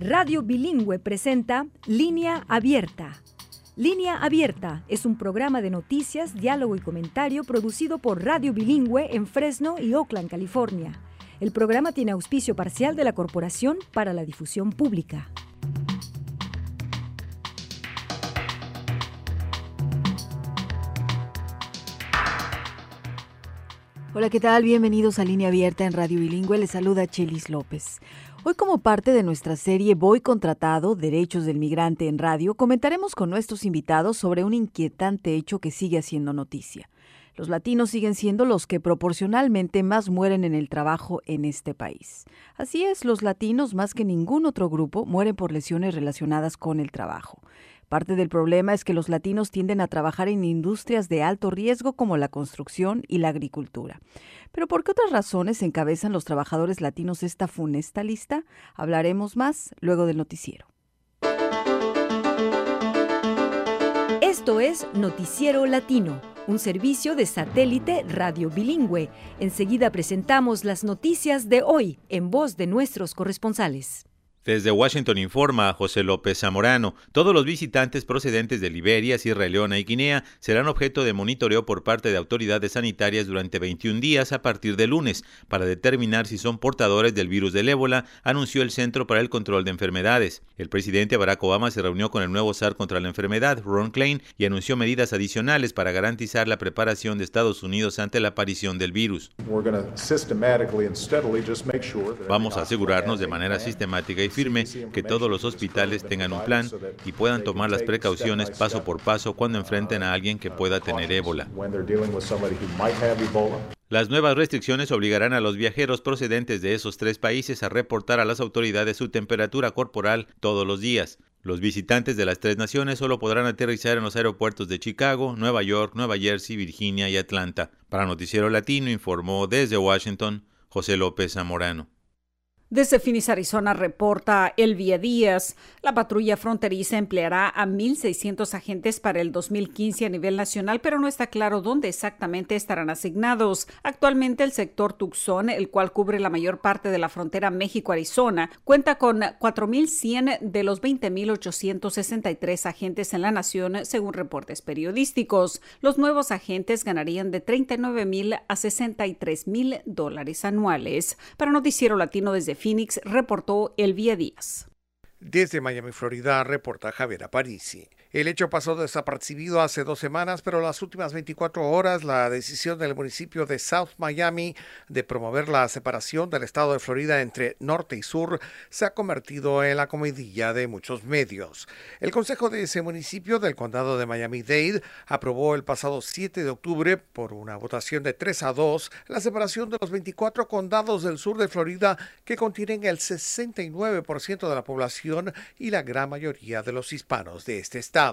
Radio Bilingüe presenta Línea Abierta. Línea Abierta es un programa de noticias, diálogo y comentario producido por Radio Bilingüe en Fresno y Oakland, California. El programa tiene auspicio parcial de la Corporación para la Difusión Pública. Hola, ¿qué tal? Bienvenidos a Línea Abierta en Radio Bilingüe. Les saluda Chelis López. Hoy, como parte de nuestra serie Voy Contratado, Derechos del Migrante en Radio, comentaremos con nuestros invitados sobre un inquietante hecho que sigue haciendo noticia. Los latinos siguen siendo los que proporcionalmente más mueren en el trabajo en este país. Así es, los latinos, más que ningún otro grupo, mueren por lesiones relacionadas con el trabajo. Parte del problema es que los latinos tienden a trabajar en industrias de alto riesgo como la construcción y la agricultura. ¿Pero por qué otras razones encabezan los trabajadores latinos esta funesta lista? Hablaremos más luego del noticiero. Esto es Noticiero Latino, un servicio de satélite Radio Bilingüe. Enseguida presentamos las noticias de hoy en voz de nuestros corresponsales. Desde Washington informa José López Zamorano. Todos los visitantes procedentes de Liberia, Sierra Leona y Guinea serán objeto de monitoreo por parte de autoridades sanitarias durante 21 días a partir de lunes para determinar si son portadores del virus del ébola, anunció el Centro para el Control de Enfermedades. El presidente Barack Obama se reunió con el nuevo SAR contra la enfermedad, Ron Klain, y anunció medidas adicionales para garantizar la preparación de Estados Unidos ante la aparición del virus. Vamos a asegurarnos de manera sistemática y firme que todos los hospitales tengan un plan y puedan tomar las precauciones paso por paso cuando enfrenten a alguien que pueda tener ébola. Las nuevas restricciones obligarán a los viajeros procedentes de esos 3 países a reportar a las autoridades su temperatura corporal todos los días. Los visitantes de las 3 naciones solo podrán aterrizar en los aeropuertos de Chicago, Nueva York, Nueva Jersey, Virginia y Atlanta. Para Noticiero Latino informó desde Washington José López Zamorano. Desde Phoenix, Arizona, reporta Elvia Díaz. La patrulla fronteriza empleará a 1,600 agentes para el 2015 a nivel nacional, pero no está claro dónde exactamente estarán asignados. Actualmente, el sector Tucson, el cual cubre la mayor parte de la frontera México-Arizona, cuenta con 4,100 de los 20,863 agentes en la nación, según reportes periodísticos. Los nuevos agentes ganarían de $39,000 a $63,000 anuales. Para Noticiero Latino desde Phoenix, reportó Elvia Díaz. Desde Miami, Florida, reporta Javier Aparici. El hecho pasó desapercibido hace 2 semanas, pero las últimas 24 horas la decisión del municipio de South Miami de promover la separación del estado de Florida entre norte y sur se ha convertido en la comidilla de muchos medios. El consejo de ese municipio del condado de Miami-Dade aprobó el pasado 7 de octubre por una votación de 3-2 la separación de los 24 condados del sur de Florida que contienen el 69% de la población y la gran mayoría de los hispanos de este estado.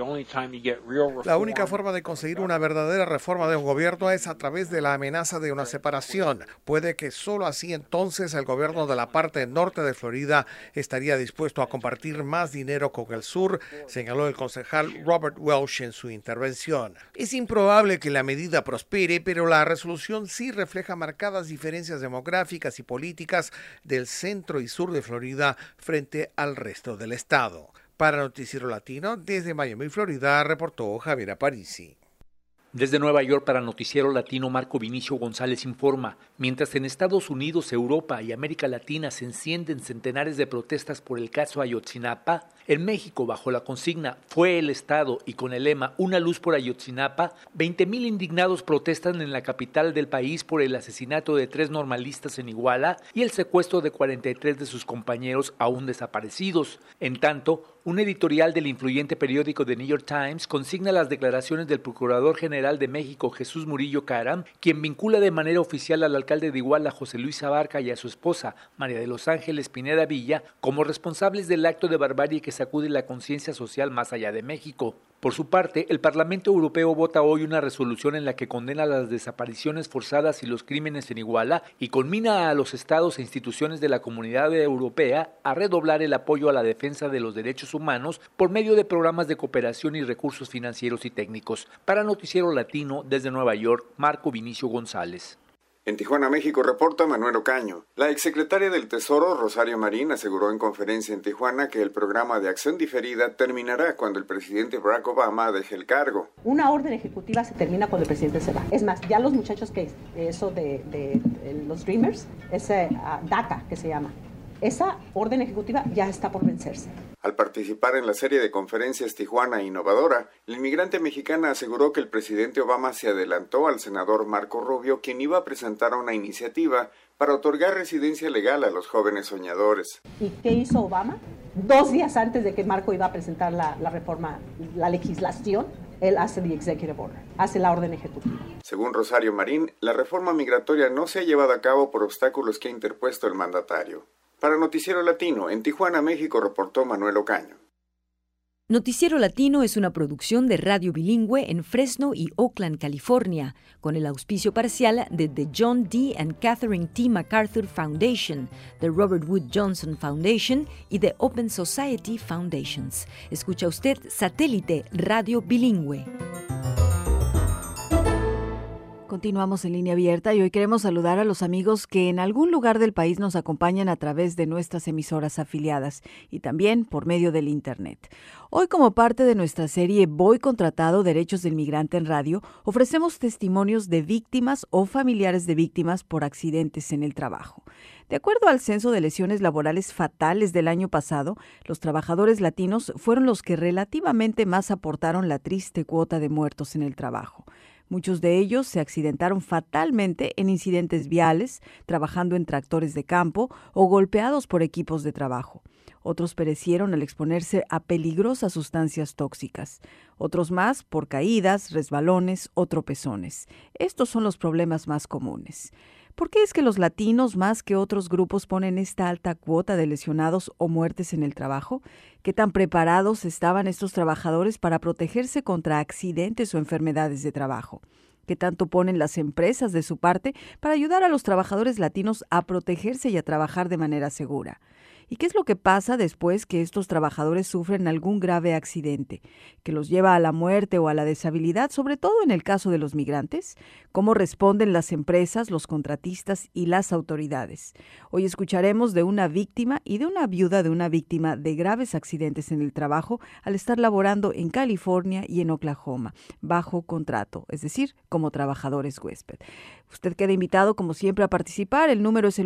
La única forma de conseguir una verdadera reforma de un gobierno es a través de la amenaza de una separación. Puede que solo así entonces el gobierno de la parte norte de Florida estaría dispuesto a compartir más dinero con el sur, señaló el concejal Robert Welch en su intervención. Es improbable que la medida prospere, pero la resolución sí refleja marcadas diferencias demográficas y políticas del centro y sur de Florida frente al resto del estado. Para Noticiero Latino, desde Miami, Florida, reportó Javier Aparici. Desde Nueva York para Noticiero Latino, Marco Vinicio González informa. Mientras en Estados Unidos, Europa y América Latina se encienden centenares de protestas por el caso Ayotzinapa, en México, bajo la consigna Fue el Estado y con el lema Una luz por Ayotzinapa, 20,000 indignados protestan en la capital del país por el asesinato de 3 normalistas en Iguala y el secuestro de 43 de sus compañeros aún desaparecidos. En tanto, un editorial del influyente periódico The New York Times consigna las declaraciones del Procurador General de México, Jesús Murillo Caram, quien vincula de manera oficial al alcalde de Iguala, José Luis Abarca, y a su esposa, María de los Ángeles Pineda Villa, como responsables del acto de barbarie que sacude la conciencia social más allá de México. Por su parte, el Parlamento Europeo vota hoy una resolución en la que condena las desapariciones forzadas y los crímenes en Iguala y conmina a los estados e instituciones de la Comunidad Europea a redoblar el apoyo a la defensa de los derechos humanos por medio de programas de cooperación y recursos financieros y técnicos. Para Noticiero Latino, desde Nueva York, Marco Vinicio González. En Tijuana, México, reporta Manuel Ocaño. La exsecretaria del Tesoro, Rosario Marín, aseguró en conferencia en Tijuana que el programa de acción diferida terminará cuando el presidente Barack Obama deje el cargo. Una orden ejecutiva se termina cuando el presidente se va. Es más, ya los muchachos que eso de los Dreamers, ese DACA que se llama, esa orden ejecutiva ya está por vencerse. Al participar en la serie de conferencias Tijuana Innovadora, la inmigrante mexicana aseguró que el presidente Obama se adelantó al senador Marco Rubio, quien iba a presentar una iniciativa para otorgar residencia legal a los jóvenes soñadores. ¿Y qué hizo Obama? 2 días antes de que Marco iba a presentar la reforma, la legislación, él hace the executive order, hace la orden ejecutiva. Según Rosario Marín, la reforma migratoria no se ha llevado a cabo por obstáculos que ha interpuesto el mandatario. Para Noticiero Latino, en Tijuana, México, reportó Manuel Ocaño. Noticiero Latino es una producción de Radio Bilingüe en Fresno y Oakland, California, con el auspicio parcial de The John D. and Catherine T. MacArthur Foundation, The Robert Wood Johnson Foundation y The Open Society Foundations. Escucha usted Satélite Radio Bilingüe. Continuamos en línea abierta y hoy queremos saludar a los amigos que en algún lugar del país nos acompañan a través de nuestras emisoras afiliadas y también por medio del Internet. Hoy, como parte de nuestra serie Voy Contratado, Derechos del Migrante en Radio, ofrecemos testimonios de víctimas o familiares de víctimas por accidentes en el trabajo. De acuerdo al Censo de Lesiones Laborales Fatales del año pasado, los trabajadores latinos fueron los que relativamente más aportaron la triste cuota de muertos en el trabajo. Muchos de ellos se accidentaron fatalmente en incidentes viales, trabajando en tractores de campo o golpeados por equipos de trabajo. Otros perecieron al exponerse a peligrosas sustancias tóxicas. Otros más por caídas, resbalones o tropezones. Estos son los problemas más comunes. ¿Por qué es que los latinos más que otros grupos ponen esta alta cuota de lesionados o muertes en el trabajo? ¿Qué tan preparados estaban estos trabajadores para protegerse contra accidentes o enfermedades de trabajo? ¿Qué tanto ponen las empresas de su parte para ayudar a los trabajadores latinos a protegerse y a trabajar de manera segura? ¿Y qué es lo que pasa después que estos trabajadores sufren algún grave accidente que los lleva a la muerte o a la deshabilidad, sobre todo en el caso de los migrantes? ¿Cómo responden las empresas, los contratistas y las autoridades? Hoy escucharemos de una víctima y de una viuda de una víctima de graves accidentes en el trabajo al estar laborando en California y en Oklahoma, bajo contrato, es decir, como trabajadores huésped. Usted queda invitado, como siempre, a participar. El número es el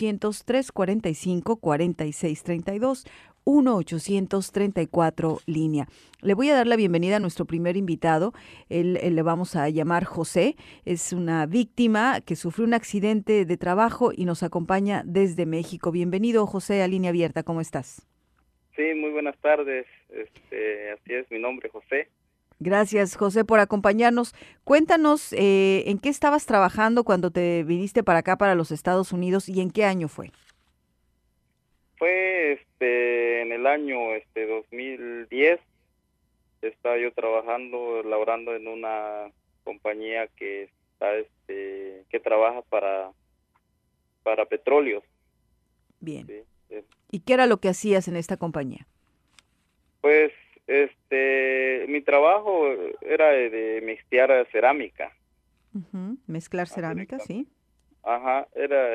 1-800-345-4632, 1-800-34 línea. Le voy a dar la bienvenida a nuestro primer invitado. Él le vamos a llamar José. Es una víctima que sufrió un accidente de trabajo y nos acompaña desde México. Bienvenido, José, a Línea Abierta. ¿Cómo estás? Sí, muy buenas tardes. Así es, mi nombre es José. Gracias, José, por acompañarnos. Cuéntanos en qué estabas trabajando cuando te viniste para acá, para los Estados Unidos, y en qué año fue. Fue en el año 2010. Estaba yo laborando en una compañía que está que trabaja para petróleos. Bien. Sí. ¿Y qué era lo que hacías en esta compañía? Pues mi trabajo era de mezclar cerámica. Uh-huh. Mezclar cerámica, sí. Ajá, era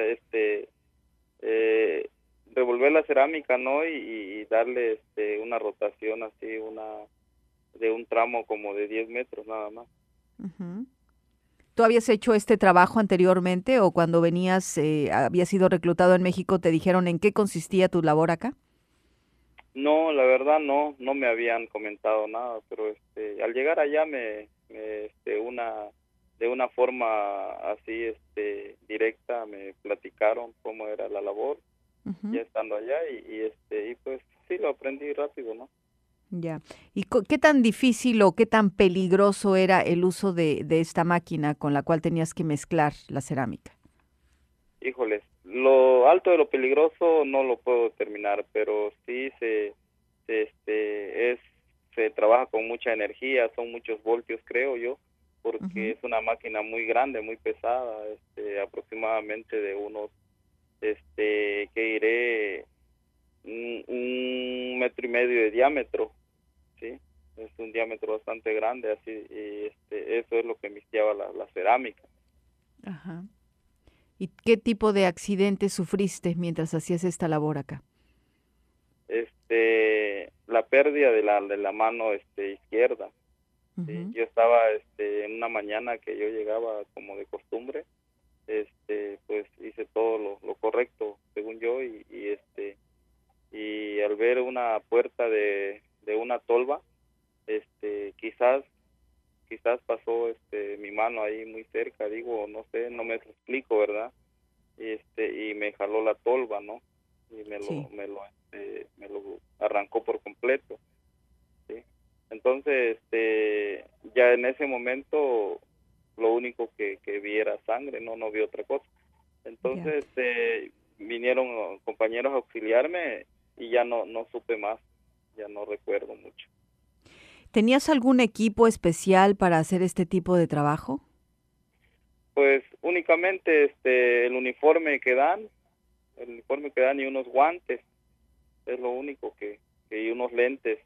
revolver la cerámica, ¿no? Y darle una rotación así, de un tramo como de 10 metros nada más. Uh-huh. ¿Tú habías hecho este trabajo anteriormente o cuando venías, habías sido reclutado en México, te dijeron en qué consistía tu labor acá? No, la verdad no me habían comentado nada, pero al llegar allá de una forma así directa me platicaron cómo era la labor. Uh-huh. Ya estando allá y pues sí lo aprendí rápido, ¿no? Ya. ¿Y qué tan difícil o qué tan peligroso era el uso de esta máquina con la cual tenías que mezclar la cerámica? Híjoles, lo alto de lo peligroso no lo puedo determinar, pero sí se trabaja con mucha energía, son muchos voltios, creo yo, porque uh-huh. Es una máquina muy grande, muy pesada, aproximadamente de unos, que iré un 1.5 metros de diámetro, sí, es un diámetro bastante grande, así, y eso es lo que mezclaba la cerámica. Ajá. ¿Y qué tipo de accidente sufriste mientras hacías esta labor acá? La pérdida de la mano izquierda. Sí, yo estaba en una mañana que yo llegaba como de costumbre, pues hice todo lo correcto según yo y al ver una puerta de una tolva, quizás pasó mi mano ahí muy cerca, digo, no sé, no me explico, ¿verdad? Y me jaló la tolva, ¿no? Y me lo arrancó por completo, ¿sí? Entonces, ya en ese momento lo único que vi era sangre, no vi otra cosa. Entonces, vinieron compañeros a auxiliarme y ya no supe más, ya no recuerdo mucho. ¿Tenías algún equipo especial para hacer este tipo de trabajo? Pues únicamente el uniforme que dan y unos guantes, es lo único y unos lentes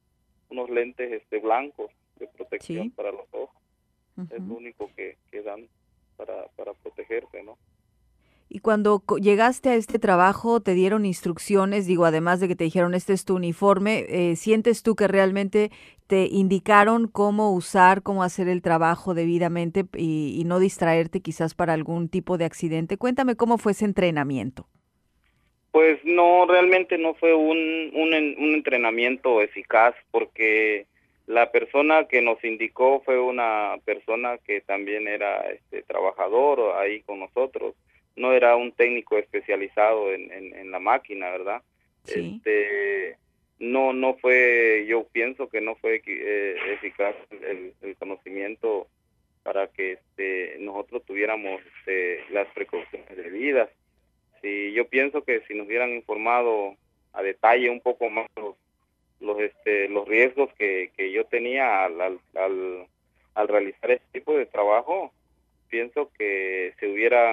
blancos de protección para los ojos. Es lo único que dan para protegerse, ¿no? Y cuando llegaste a este trabajo, ¿te dieron instrucciones? Digo, además de que te dijeron, este es tu uniforme, ¿sientes tú que realmente te indicaron cómo usar, cómo hacer el trabajo debidamente y no distraerte quizás para algún tipo de accidente? Cuéntame cómo fue ese entrenamiento. Pues no, realmente no fue un entrenamiento eficaz, porque la persona que nos indicó fue una persona que también era trabajador ahí con nosotros. No era un técnico especializado en la máquina, ¿verdad? Sí. No fue, yo pienso que no fue eficaz el conocimiento para que nosotros tuviéramos las precauciones debidas. Sí, yo pienso que si nos hubieran informado a detalle un poco más los riesgos que yo tenía al realizar este tipo de trabajo, pienso que se hubiera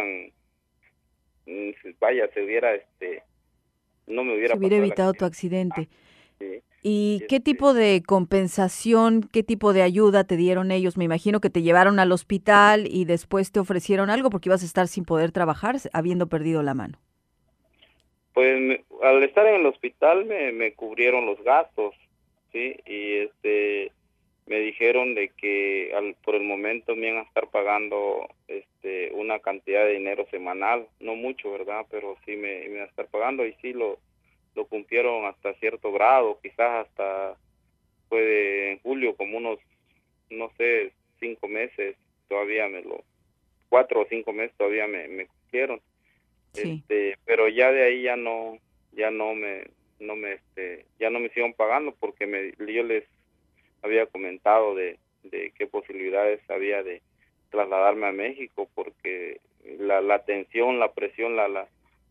no me hubiera se hubiera evitado tu accidente. Sí. ¿Y qué tipo de compensación, qué tipo de ayuda te dieron ellos? Me imagino que te llevaron al hospital y después te ofrecieron algo porque ibas a estar sin poder trabajar habiendo perdido la mano. Pues al estar en el hospital me cubrieron los gastos, ¿sí? Y me dijeron de que por el momento me iban a estar pagando una cantidad de dinero semanal, no mucho, ¿verdad? Pero sí me iban a estar pagando y sí lo cumplieron hasta cierto grado, quizás hasta fue en julio, como unos, no sé, 5 meses, todavía 4 o 5 meses todavía me cumplieron. Sí. Pero ya de ahí ya no me siguieron pagando porque yo les había comentado de qué posibilidades había de trasladarme a México, porque la tensión, la presión, ahora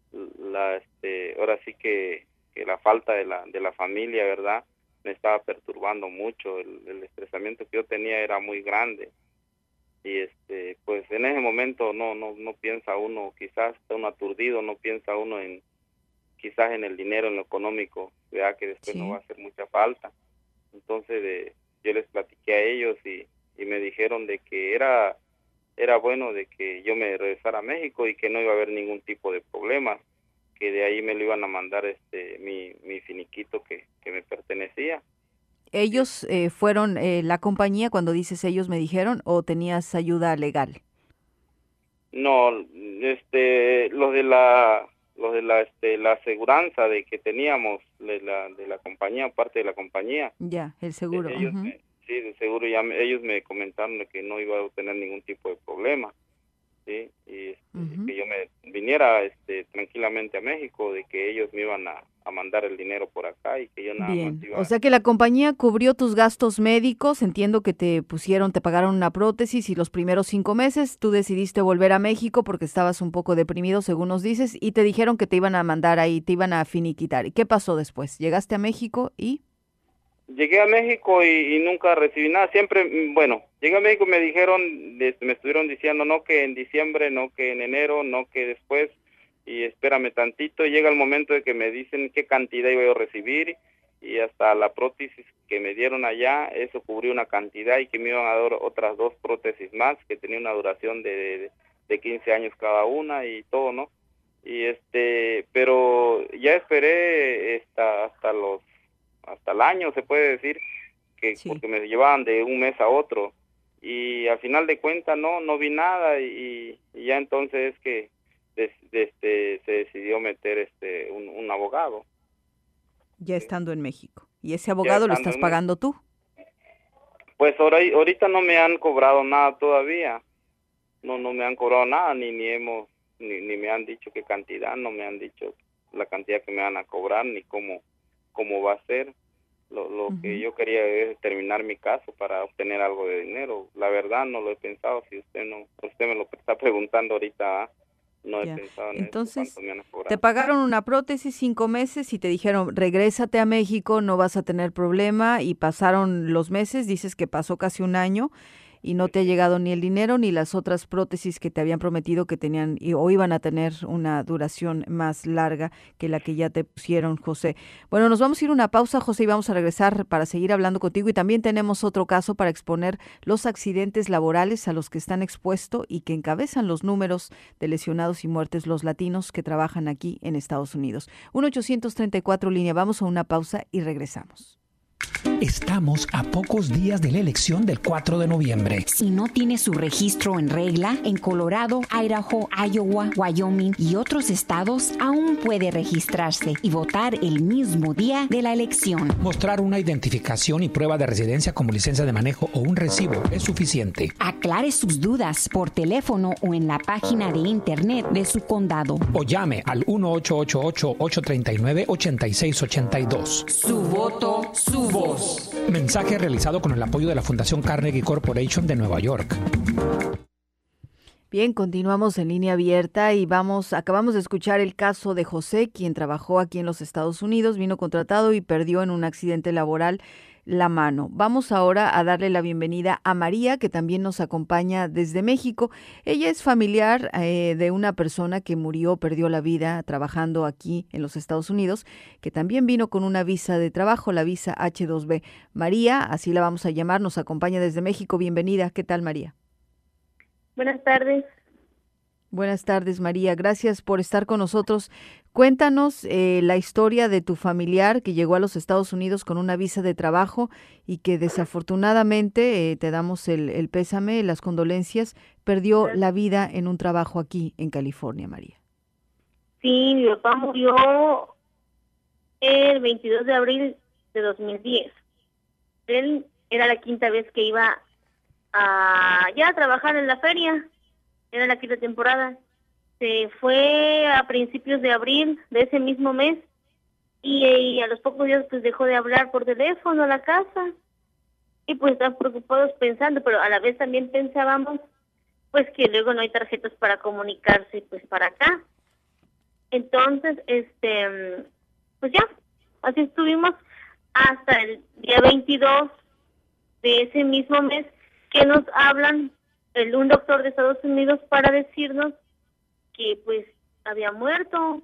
sí que la falta de la familia, ¿verdad? Me estaba perturbando mucho, el estresamiento que yo tenía era muy grande. Y pues en ese momento no piensa uno, quizás está uno aturdido, no piensa uno quizás en el dinero, en lo económico, vea que después no va a hacer mucha falta. Entonces yo les platiqué a ellos y me dijeron de que era bueno de que yo me regresara a México y que no iba a haber ningún tipo de problema, que de ahí me lo iban a mandar mi finiquito que me pertenecía. ¿Ellos fueron la compañía, cuando dices ellos me dijeron, o tenías ayuda legal? No, los de la aseguranza de que teníamos de la compañía, parte de la compañía. Ya, el seguro. Ellos sí, de seguro ellos me comentaron de que no iba a tener ningún tipo de problema, sí, y que yo me viniera tranquilamente a México, de que ellos me iban a mandar el dinero por acá y que yo nada más iba. O sea que la compañía cubrió tus gastos médicos, entiendo que te pagaron una prótesis y los primeros 5 meses tú decidiste volver a México porque estabas un poco deprimido, según nos dices, y te dijeron que te iban a mandar ahí, te iban a finiquitar. ¿Y qué pasó después? ¿Llegaste a México y...? Llegué a México y nunca recibí nada, siempre, bueno, llegué a México y me dijeron, me estuvieron diciendo no que en diciembre, no que en enero, no que después, y espérame tantito, llega el momento de que me dicen qué cantidad iba a recibir, y hasta la prótesis que me dieron allá, eso cubrió una cantidad y que me iban a dar otras 2 prótesis más, que tenía una duración de de 15 años cada una y todo, ¿no? Y pero ya esperé hasta el año, se puede decir, Sí. porque me llevaban de un mes a otro, y al final de cuentas no vi nada, y ya entonces es que se decidió meter un abogado. Ya estando en México. ¿Y ese abogado lo estás pagando tú? Pues ahorita no me han cobrado nada todavía. No me han cobrado nada, ni me han dicho qué cantidad, no me han dicho la cantidad que me van a cobrar, ni cómo va a ser. Lo que yo quería es terminar mi caso para obtener algo de dinero. La verdad no lo he pensado. Si usted me lo está preguntando ahorita, no he pensado en Entonces, eso, cuánto me van a cobrar. te pagaron una prótesis 5 meses y te dijeron, regrésate a México, no vas a tener problema, y pasaron los meses, dices que pasó casi un año y no te ha llegado ni el dinero ni las otras prótesis que te habían prometido que tenían o iban a tener una duración más larga que la que ya te pusieron, José. Bueno, nos vamos a ir a una pausa, José, y vamos a regresar para seguir hablando contigo, y también tenemos otro caso para exponer los accidentes laborales a los que están expuestos y que encabezan los números de lesionados y muertes los latinos que trabajan aquí en Estados Unidos. 1-834 línea, vamos a una pausa y regresamos. Estamos a pocos días de la elección del 4 de noviembre. Si no tiene su registro en regla, en Colorado, Idaho, Iowa, Wyoming y otros estados, aún puede registrarse y votar el mismo día de la elección. Mostrar una identificación y prueba de residencia como licencia de manejo o un recibo es suficiente. Aclare sus dudas por teléfono o en la página de internet de su condado. O llame al 1-888-839-8682. Su voto, su voz. Mensaje realizado con el apoyo de la Fundación Carnegie Corporation de Nueva York. Bien, continuamos en línea abierta y acabamos de escuchar el caso de José, quien trabajó aquí en los Estados Unidos, vino contratado y perdió en un accidente laboral la mano. Vamos ahora a darle la bienvenida a María, que también nos acompaña desde México. Ella es familiar de una persona que perdió la vida trabajando aquí en los Estados Unidos, que también vino con una visa de trabajo, la visa H2B. María, así la vamos a llamar, nos acompaña desde México. Bienvenida. ¿Qué tal, María? Buenas tardes. Buenas tardes, María. Gracias por estar con nosotros. Cuéntanos la historia de tu familiar que llegó a los Estados Unidos con una visa de trabajo y que desafortunadamente, te damos el pésame, las condolencias, perdió la vida en un trabajo aquí en California, María. Sí, mi papá murió el 22 de abril de 2010. Él era la quinta vez que iba a trabajar en la feria. Era la quinta temporada. Se fue a principios de abril de ese mismo mes y a los pocos días pues dejó de hablar por teléfono a la casa, y pues están preocupados pensando, pero a la vez también pensábamos pues que luego no hay tarjetas para comunicarse pues para acá. Entonces, pues ya, así estuvimos hasta el día 22 de ese mismo mes que nos hablan un doctor de Estados Unidos para decirnos que pues había muerto.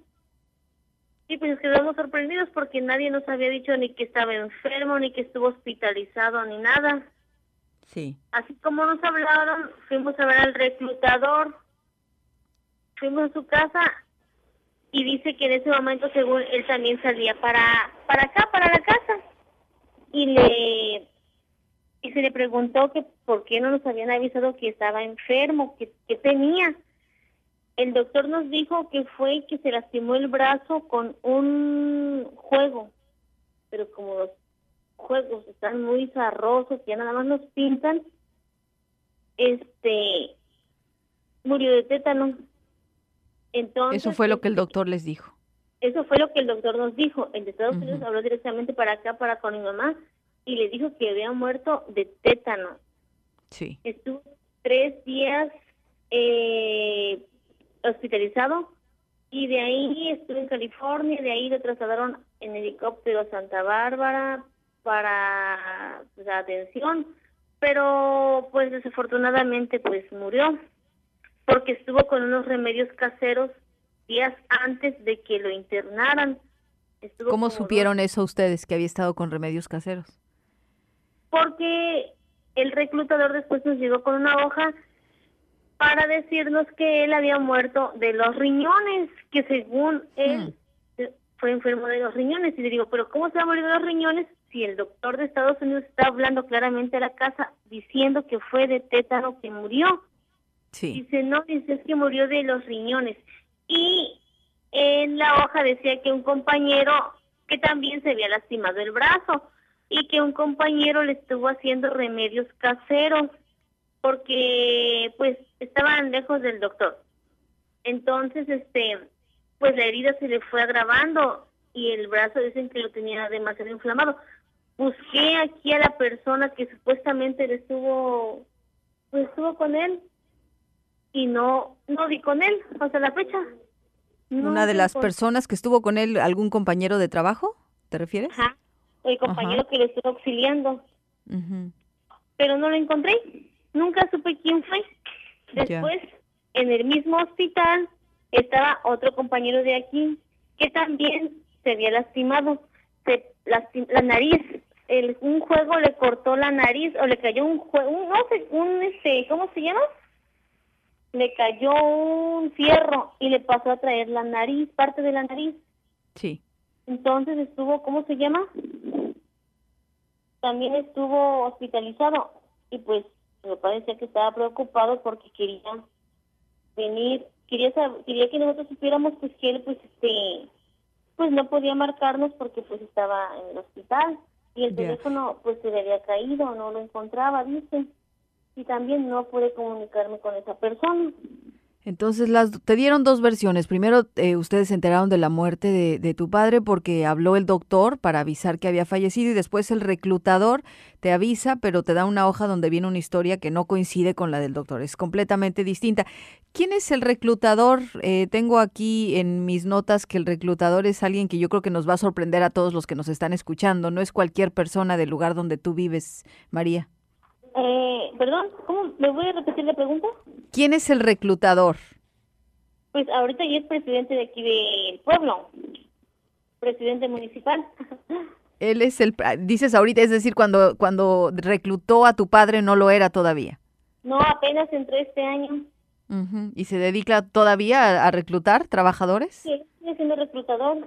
Y pues nos quedamos sorprendidos porque nadie nos había dicho ni que estaba enfermo, ni que estuvo hospitalizado, ni nada. Sí. Así como nos hablaron, fuimos a ver al reclutador, fuimos a su casa y dice que en ese momento, según él, también salía para acá, para la casa. Y se le preguntó que por qué no nos habían avisado que estaba enfermo, que tenía. El doctor nos dijo que fue que se lastimó el brazo con un juego, pero como los juegos están muy zarrosos, ya nada más nos pintan, murió de tétano. Entonces, eso fue lo que el doctor les dijo. Eso fue lo que el doctor nos dijo. El de Estados Unidos habló directamente para acá, para con mi mamá, y le dijo que había muerto de tétano. Sí. Estuvo 3 días hospitalizado, y de ahí estuvo en California, de ahí lo trasladaron en helicóptero a Santa Bárbara para la atención, pero pues desafortunadamente pues murió, porque estuvo con unos remedios caseros días antes de que lo internaran. ¿Cómo supieron eso ustedes, que había estado con remedios caseros? Porque el reclutador después nos llegó con una hoja para decirnos que él había muerto de los riñones, que según él fue enfermo de los riñones. Y le digo, pero ¿cómo se va a morir de los riñones si el doctor de Estados Unidos está hablando claramente a la casa diciendo que fue de tétano que murió? Sí. Dice, no, dice, es que murió de los riñones. Y en la hoja decía que un compañero que también se había lastimado el brazo y que un compañero le estuvo haciendo remedios caseros porque pues estaban lejos del doctor. Entonces, pues la herida se le fue agravando y el brazo dicen que lo tenía demasiado inflamado. Busqué aquí a la persona que supuestamente le estuvo con él y no di con él hasta la fecha. No ¿Una de las personas que estuvo con él, algún compañero de trabajo, te refieres? Ajá, el compañero que le estuvo auxiliando. Pero no lo encontré, nunca supe quién fue. Después, en el mismo hospital, estaba otro compañero de aquí que también se había lastimado, la nariz. Un juego le cortó la nariz o le cayó ¿cómo se llama? Le cayó un fierro y le pasó a traer la nariz, parte de la nariz. Sí. Entonces estuvo, ¿cómo se llama? También estuvo hospitalizado y pues me parecía que estaba preocupado porque quería venir, quería que nosotros supiéramos pues que él pues no podía marcarnos porque pues estaba en el hospital y el teléfono pues se le había caído, no lo encontraba, dice. Y también no pude comunicarme con esa persona. Entonces te dieron dos versiones. Primero, ustedes se enteraron de la muerte de tu padre porque habló el doctor para avisar que había fallecido y después el reclutador te avisa, pero te da una hoja donde viene una historia que no coincide con la del doctor. Es completamente distinta. ¿Quién es el reclutador? Tengo aquí en mis notas que el reclutador es alguien que yo creo que nos va a sorprender a todos los que nos están escuchando. No es cualquier persona del lugar donde tú vives, María. Perdón, ¿cómo? ¿Me voy a repetir la pregunta? ¿Quién es el reclutador? Pues ahorita ya es presidente de aquí del pueblo, presidente municipal. Él es dices ahorita, es decir, cuando reclutó a tu padre no lo era todavía. No, apenas entró este año. ¿Y se dedica todavía a reclutar trabajadores? Sí, sigue siendo reclutador.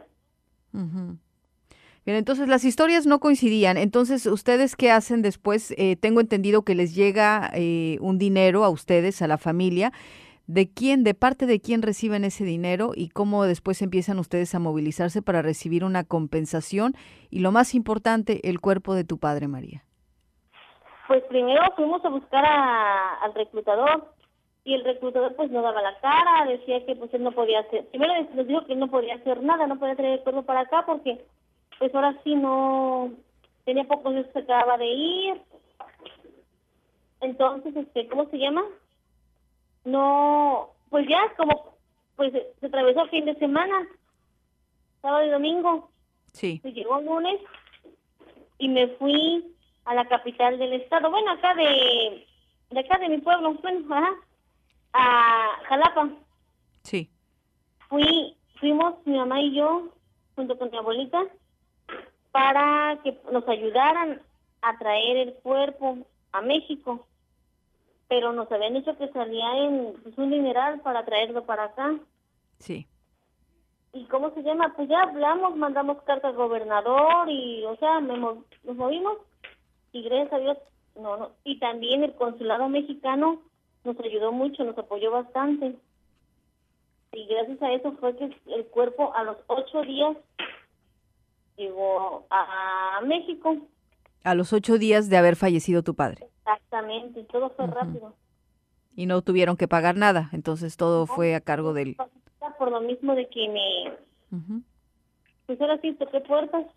Bien, entonces las historias no coincidían. Entonces, ¿ustedes qué hacen después? Tengo entendido que les llega un dinero a ustedes, a la familia. ¿De parte de quién reciben ese dinero y cómo después empiezan ustedes a movilizarse para recibir una compensación? Y lo más importante, el cuerpo de tu padre, María. Pues primero fuimos a buscar al reclutador y el reclutador pues no daba la cara, decía que pues él no podía hacer. Primero nos dijo que él no podía hacer nada, no podía traer el cuerpo para acá porque pues ahora sí no, tenía pocos días que acababa de ir. Entonces, ¿cómo se llama? No, pues ya como, pues se atravesó el fin de semana, sábado y domingo. Sí. Se llegó el lunes y me fui a la capital del estado, bueno, acá de acá de mi pueblo, bueno, a Jalapa. Sí. Fuimos mi mamá y yo, junto con mi abuelita, para que nos ayudaran a traer el cuerpo a México. Pero nos habían dicho que salía en un dineral para traerlo para acá. Sí. ¿Y cómo se llama? Pues ya hablamos, mandamos carta al gobernador y, o sea, nos movimos y gracias a Dios, no. Y también el consulado mexicano nos ayudó mucho, nos apoyó bastante. Y gracias a eso fue que el cuerpo a los 8 días llegó a México. A los 8 días de haber fallecido tu padre. Exactamente, todo fue rápido. Y no tuvieron que pagar nada, entonces todo fue a cargo de él. Por lo mismo de que pues ahora sí toqué puertas.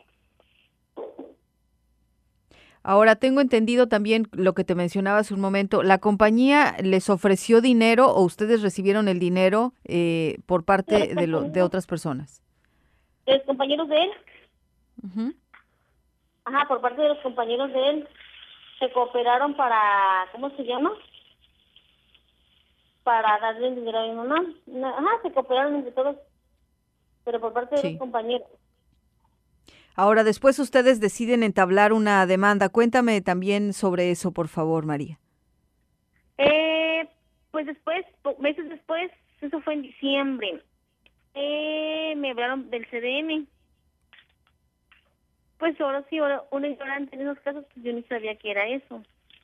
Ahora, tengo entendido también lo que te mencionaba hace un momento, ¿la compañía les ofreció dinero o ustedes recibieron el dinero por parte de otras personas? ¿De los compañeros de él? Ajá, por parte de los compañeros de él. Se cooperaron para, ¿cómo se llama? Para darle el dinero a mi mamá. Ajá, se cooperaron entre todos, pero por parte de los compañeros. Ahora, después ustedes deciden entablar una demanda. Cuéntame también sobre eso, por favor, María. Pues después, meses después, eso fue en diciembre, me hablaron del CDM. Pues ahora sí, una ignorante en esos casos, pues yo ni sabía qué era eso.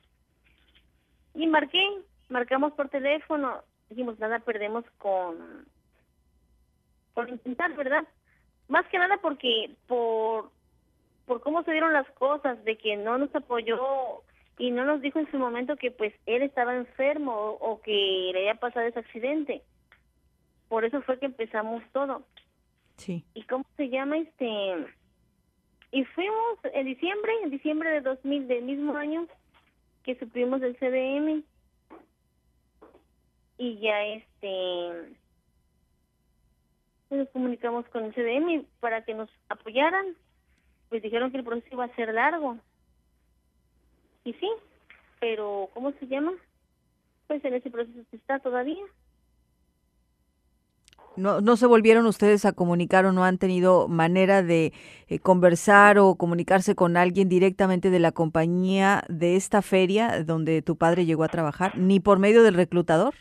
Y marcamos por teléfono, dijimos, nada perdemos con intentar, ¿verdad? Más que nada porque por cómo se dieron las cosas, de que no nos apoyó y no nos dijo en su momento que pues él estaba enfermo o que le había pasado ese accidente. Por eso fue que empezamos todo. Sí. ¿Y cómo se llama? Y fuimos en diciembre de 2000, del mismo año que supimos del CDM. Y ya nos comunicamos con el CDM para que nos apoyaran. Pues dijeron que el proceso iba a ser largo. Y sí, pero ¿cómo se llama? Pues en ese proceso se está todavía. ¿No se volvieron ustedes a comunicar o no han tenido manera de conversar o comunicarse con alguien directamente de la compañía de esta feria donde tu padre llegó a trabajar, ni por medio del reclutador?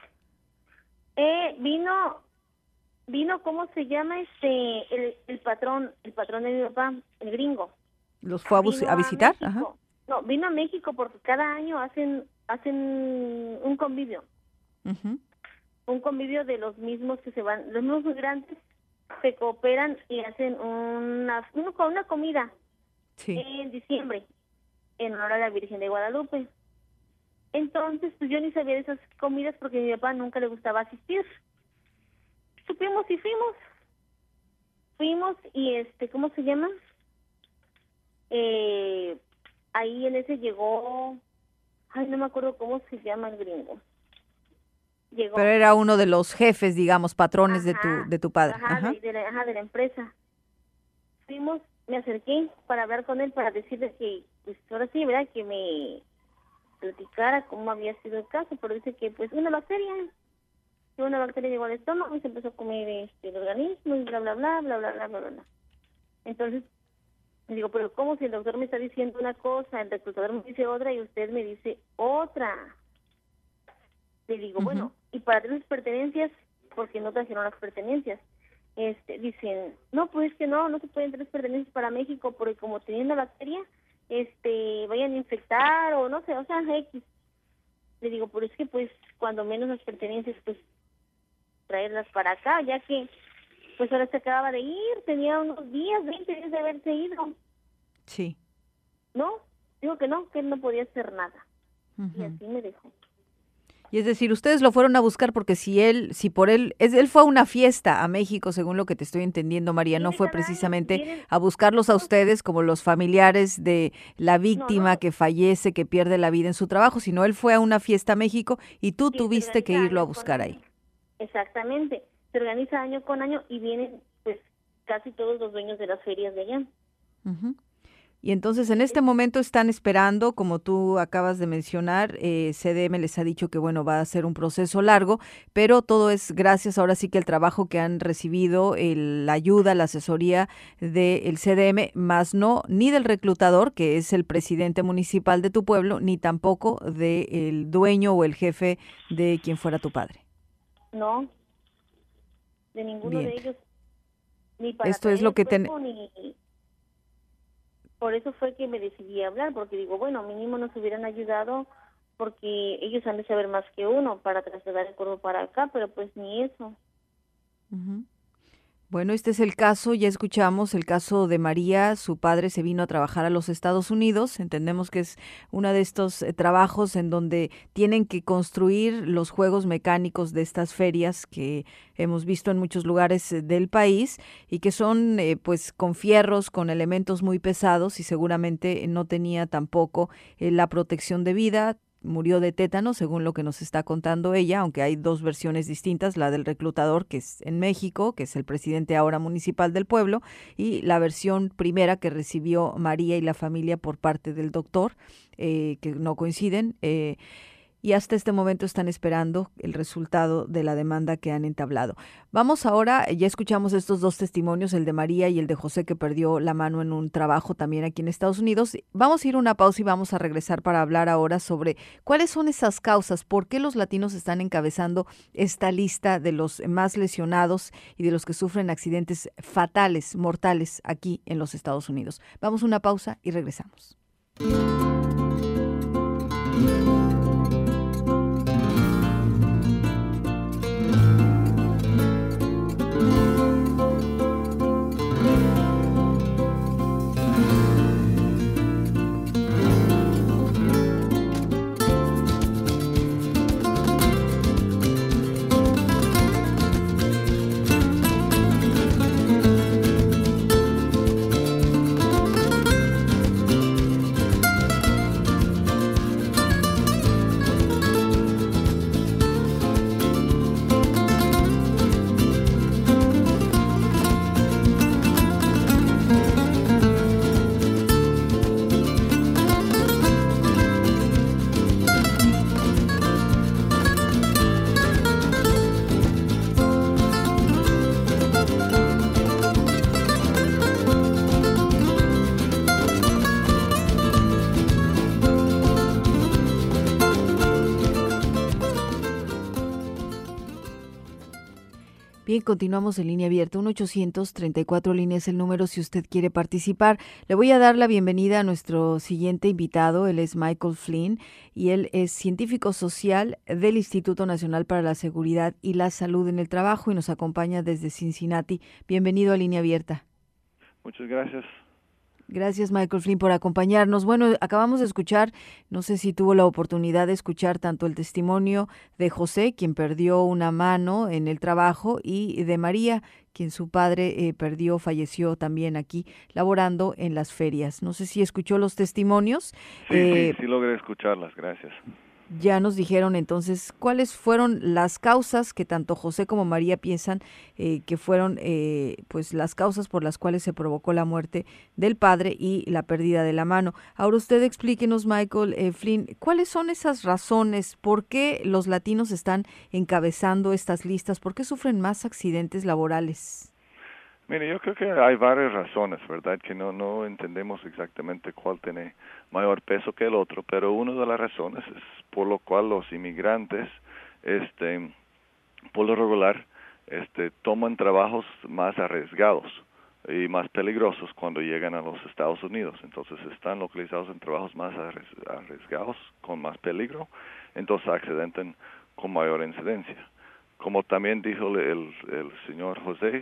Vino, ¿cómo se llama? El patrón de mi papá, el gringo. ¿Los fue a visitar? Ajá. No, vino a México porque cada año hacen un convivio. Uh-huh. Un convivio de los mismos que se van, los mismos migrantes se cooperan y hacen una comida en diciembre en honor a la Virgen de Guadalupe. Entonces, pues yo ni sabía de esas comidas porque a mi papá nunca le gustaba asistir. Supimos y fuimos. Fuimos y ¿cómo se llama? Ahí en ese llegó, no me acuerdo cómo se llama el gringo. Llegó. Pero era uno de los jefes, digamos, patrones de tu padre. De la empresa. Fuimos, me acerqué para hablar con él, para decirle que, pues ahora sí, ¿verdad? Que me platicara cómo había sido el caso, pero dice que, pues, una bacteria llegó al estómago y se empezó a comer el organismo y bla, bla, bla, bla, bla, bla, bla, bla. Entonces, le digo, pero ¿cómo si el doctor me está diciendo una cosa, el reclutador me dice otra y usted me dice otra? Le digo, bueno, y para tener las pertenencias, porque no trajeron las pertenencias, dicen, no, pues es que no se pueden traer pertenencias para México, porque como tienen la bacteria, vayan a infectar, o no sé, o sea, X. Le digo, pero es que pues, cuando menos las pertenencias, pues, traerlas para acá, ya que, pues ahora se acababa de ir, tenía unos 20 días de haberse ido. Sí. No, digo que él no podía hacer nada. Y así me dejó. Y es decir, ustedes lo fueron a buscar porque él fue a una fiesta a México, según lo que te estoy entendiendo, María, no fue precisamente a buscarlos a ustedes como los familiares de la víctima que fallece, que pierde la vida en su trabajo, sino él fue a una fiesta a México y tú tuviste que irlo a buscar ahí. Exactamente, se organiza año con año y vienen pues casi todos los dueños de las ferias de allá. Uh-huh. Y entonces en este momento están esperando, como tú acabas de mencionar, CDM les ha dicho que bueno, va a ser un proceso largo, pero todo es gracias ahora sí que el trabajo que han recibido, la ayuda, la asesoría del CDM, más no ni del reclutador, que es el presidente municipal de tu pueblo, ni tampoco del dueño o el jefe de quien fuera tu padre. No, de ninguno de ellos. Ni para esto es lo que Por eso fue que me decidí a hablar, porque digo, bueno, mínimo nos hubieran ayudado, porque ellos han de saber más que uno para trasladar el cuerpo para acá, pero pues ni eso. Uh-huh. Bueno, este es el caso, ya escuchamos el caso de María, su padre se vino a trabajar a los Estados Unidos, entendemos que es uno de estos trabajos en donde tienen que construir los juegos mecánicos de estas ferias que hemos visto en muchos lugares del país y que son pues con fierros, con elementos muy pesados y seguramente no tenía tampoco la protección debida. Murió de tétano, según lo que nos está contando ella, aunque hay dos versiones distintas, la del reclutador, que es en México, que es el presidente ahora municipal del pueblo, y la versión primera que recibió María y la familia por parte del doctor, que no coinciden. Y y hasta este momento están esperando el resultado de la demanda que han entablado. Vamos ahora, ya escuchamos estos dos testimonios, el de María y el de José, que perdió la mano en un trabajo también aquí en Estados Unidos. Vamos a ir a una pausa y vamos a regresar para hablar ahora sobre cuáles son esas causas, por qué los latinos están encabezando esta lista de los más lesionados y de los que sufren accidentes fatales, mortales aquí en los Estados Unidos. Vamos a una pausa y regresamos. Bien, continuamos en línea abierta. 1-800-34 línea es el número si usted quiere participar. Le voy a dar la bienvenida a nuestro siguiente invitado. Él es Michael Flynn y él es científico social del Instituto Nacional para la Seguridad y la Salud en el Trabajo y nos acompaña desde Cincinnati. Bienvenido a Línea Abierta. Muchas gracias. Gracias, Michael Flynn, por acompañarnos. Bueno, acabamos de escuchar, no sé si tuvo la oportunidad de escuchar tanto el testimonio de José, quien perdió una mano en el trabajo, y de María, quien su padre falleció también aquí, laborando en las ferias. No sé si escuchó los testimonios. Sí, logré escucharlas, gracias. Ya nos dijeron entonces cuáles fueron las causas que tanto José como María piensan que fueron pues las causas por las cuales se provocó la muerte del padre y la pérdida de la mano. Ahora usted explíquenos, Michael Flynn, ¿cuáles son esas razones? ¿Por qué los latinos están encabezando estas listas? ¿Por qué sufren más accidentes laborales? Mire, yo creo que hay varias razones, ¿verdad? Que no entendemos exactamente cuál tiene mayor peso que el otro, pero una de las razones es por lo cual los inmigrantes, por lo regular, toman trabajos más arriesgados y más peligrosos cuando llegan a los Estados Unidos. Entonces están localizados en trabajos más arriesgados, con más peligro, entonces accidenten con mayor incidencia. Como también dijo el señor José,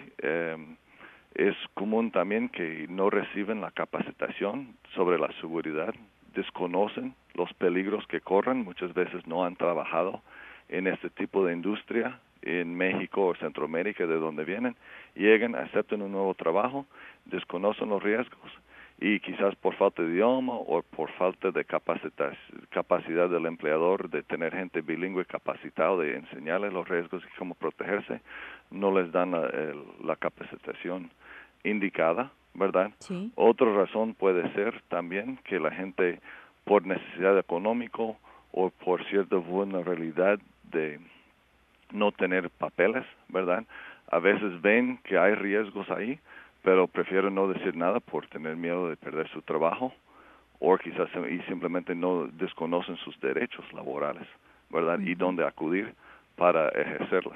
es común también que no reciben la capacitación sobre la seguridad, desconocen los peligros que corren, muchas veces no han trabajado en este tipo de industria en México o Centroamérica, de donde vienen, llegan, aceptan un nuevo trabajo, desconocen los riesgos y quizás por falta de idioma o por falta de capacidad del empleador de tener gente bilingüe capacitado de enseñarles los riesgos y cómo protegerse, no les dan la capacitación indicada, ¿verdad? Sí. Otra razón puede ser también que la gente, por necesidad económica o por cierta vulnerabilidad de no tener papeles, ¿verdad? A veces ven que hay riesgos ahí, pero prefieren no decir nada por tener miedo de perder su trabajo o quizás y simplemente no desconocen sus derechos laborales, ¿verdad? Y dónde acudir para ejercerlas.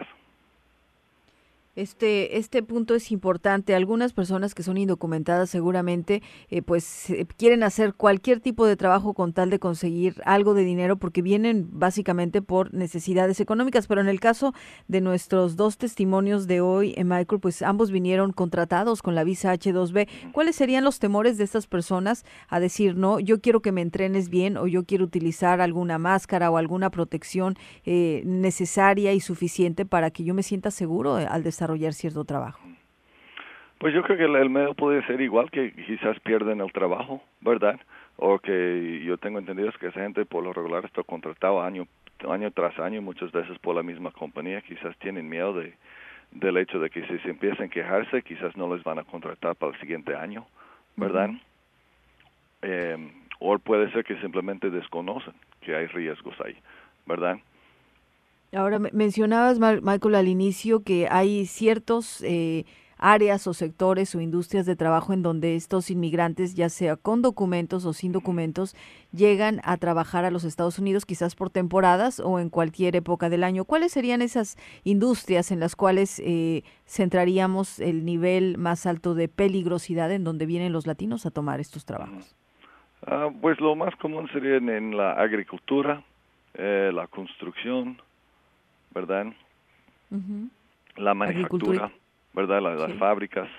Este punto es importante. Algunas personas que son indocumentadas seguramente quieren hacer cualquier tipo de trabajo con tal de conseguir algo de dinero porque vienen básicamente por necesidades económicas. Pero en el caso de nuestros dos testimonios de hoy, Michael, pues ambos vinieron contratados con la visa H-2B. ¿Cuáles serían los temores de estas personas a decir, no, yo quiero que me entrenes bien o yo quiero utilizar alguna máscara o alguna protección necesaria y suficiente para que yo me sienta seguro al desarrollar cierto trabajo? Pues yo creo que el medio puede ser igual, que quizás pierden el trabajo, ¿verdad? O que yo tengo entendido es que esa gente por lo regular está contratado año tras año, muchas veces por la misma compañía, quizás tienen miedo del hecho de que si se empiezan a quejarse, quizás no les van a contratar para el siguiente año, ¿verdad? O puede ser que simplemente desconocen que hay riesgos ahí. ¿verdad? Ahora, mencionabas, Michael, al inicio que hay ciertos áreas o sectores o industrias de trabajo en donde estos inmigrantes, ya sea con documentos o sin documentos, llegan a trabajar a los Estados Unidos, quizás por temporadas o en cualquier época del año. ¿Cuáles serían esas industrias en las cuales centraríamos el nivel más alto de peligrosidad en donde vienen los latinos a tomar estos trabajos? Pues lo más común sería en la agricultura, la construcción, ¿verdad? Uh-huh. La manufactura, ¿verdad? Las sí. Fábricas.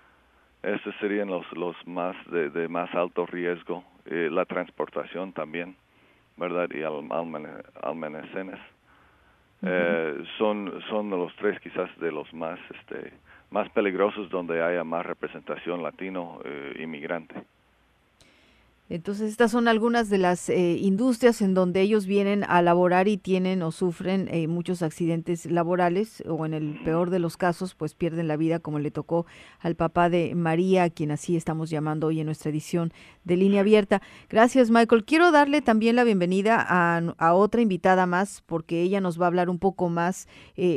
Esos serían los más de más alto riesgo. La transportación también, ¿verdad? Y almacenes. Uh-huh. Son de los tres quizás de los más peligrosos donde haya más representación latino inmigrante. Entonces, estas son algunas de las industrias en donde ellos vienen a laborar y tienen o sufren muchos accidentes laborales, o en el peor de los casos, pues pierden la vida, como le tocó al papá de María, a quien así estamos llamando hoy en nuestra edición de Línea Abierta. Gracias, Michael. Quiero darle también la bienvenida a otra invitada más, porque ella nos va a hablar un poco más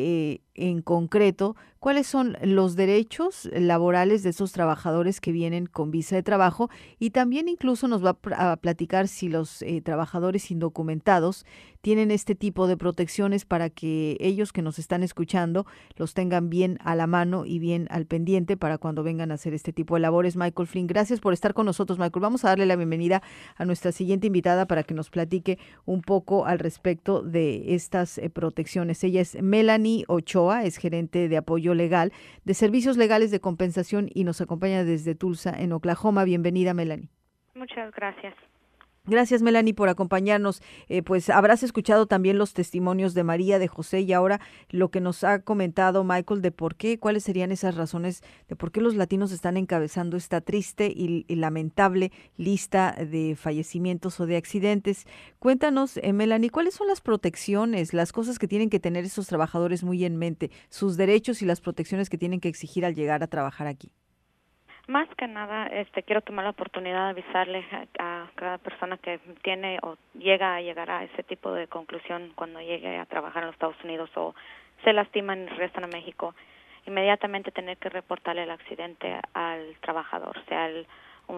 en concreto cuáles son los derechos laborales de esos trabajadores que vienen con visa de trabajo, y también incluso nos va a platicar si los trabajadores indocumentados tienen este tipo de protecciones para que ellos que nos están escuchando los tengan bien a la mano y bien al pendiente para cuando vengan a hacer este tipo de labores. Michael Flynn, gracias por estar con nosotros, Michael. Vamos a darle la bienvenida a nuestra siguiente invitada para que nos platique un poco al respecto de estas protecciones. Ella es Melanie Ochoa, es gerente de apoyo legal de servicios legales de compensación y nos acompaña desde Tulsa, en Oklahoma. Bienvenida, Melanie. Muchas gracias. Gracias, Melanie, por acompañarnos. Pues habrás escuchado también los testimonios de María, de José, y ahora lo que nos ha comentado Michael de por qué, cuáles serían esas razones de por qué los latinos están encabezando esta triste y lamentable lista de fallecimientos o de accidentes. Cuéntanos, Melanie, ¿cuáles son las protecciones, las cosas que tienen que tener esos trabajadores muy en mente, sus derechos y las protecciones que tienen que exigir al llegar a trabajar aquí? Más que nada, quiero tomar la oportunidad de avisarle a cada persona que tiene o llega a llegar a ese tipo de conclusión cuando llegue a trabajar en los Estados Unidos o se lastiman y regresan a México, inmediatamente tener que reportarle el accidente al trabajador, sea el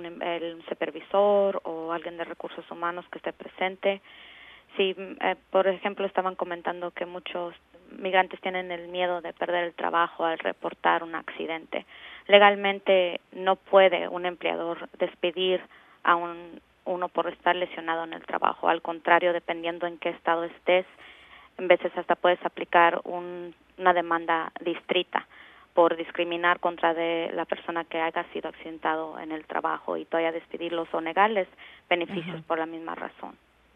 supervisor o alguien de recursos humanos que esté presente. Si, por ejemplo, estaban comentando que muchos migrantes tienen el miedo de perder el trabajo al reportar un accidente. Legalmente no puede un empleador despedir a uno por estar lesionado en el trabajo. Al contrario, dependiendo en qué estado estés, en veces hasta puedes aplicar una demanda distrita por discriminar contra de la persona que haya sido accidentado en el trabajo y todavía despedirlos o negarles beneficios uh-huh. por la misma razón.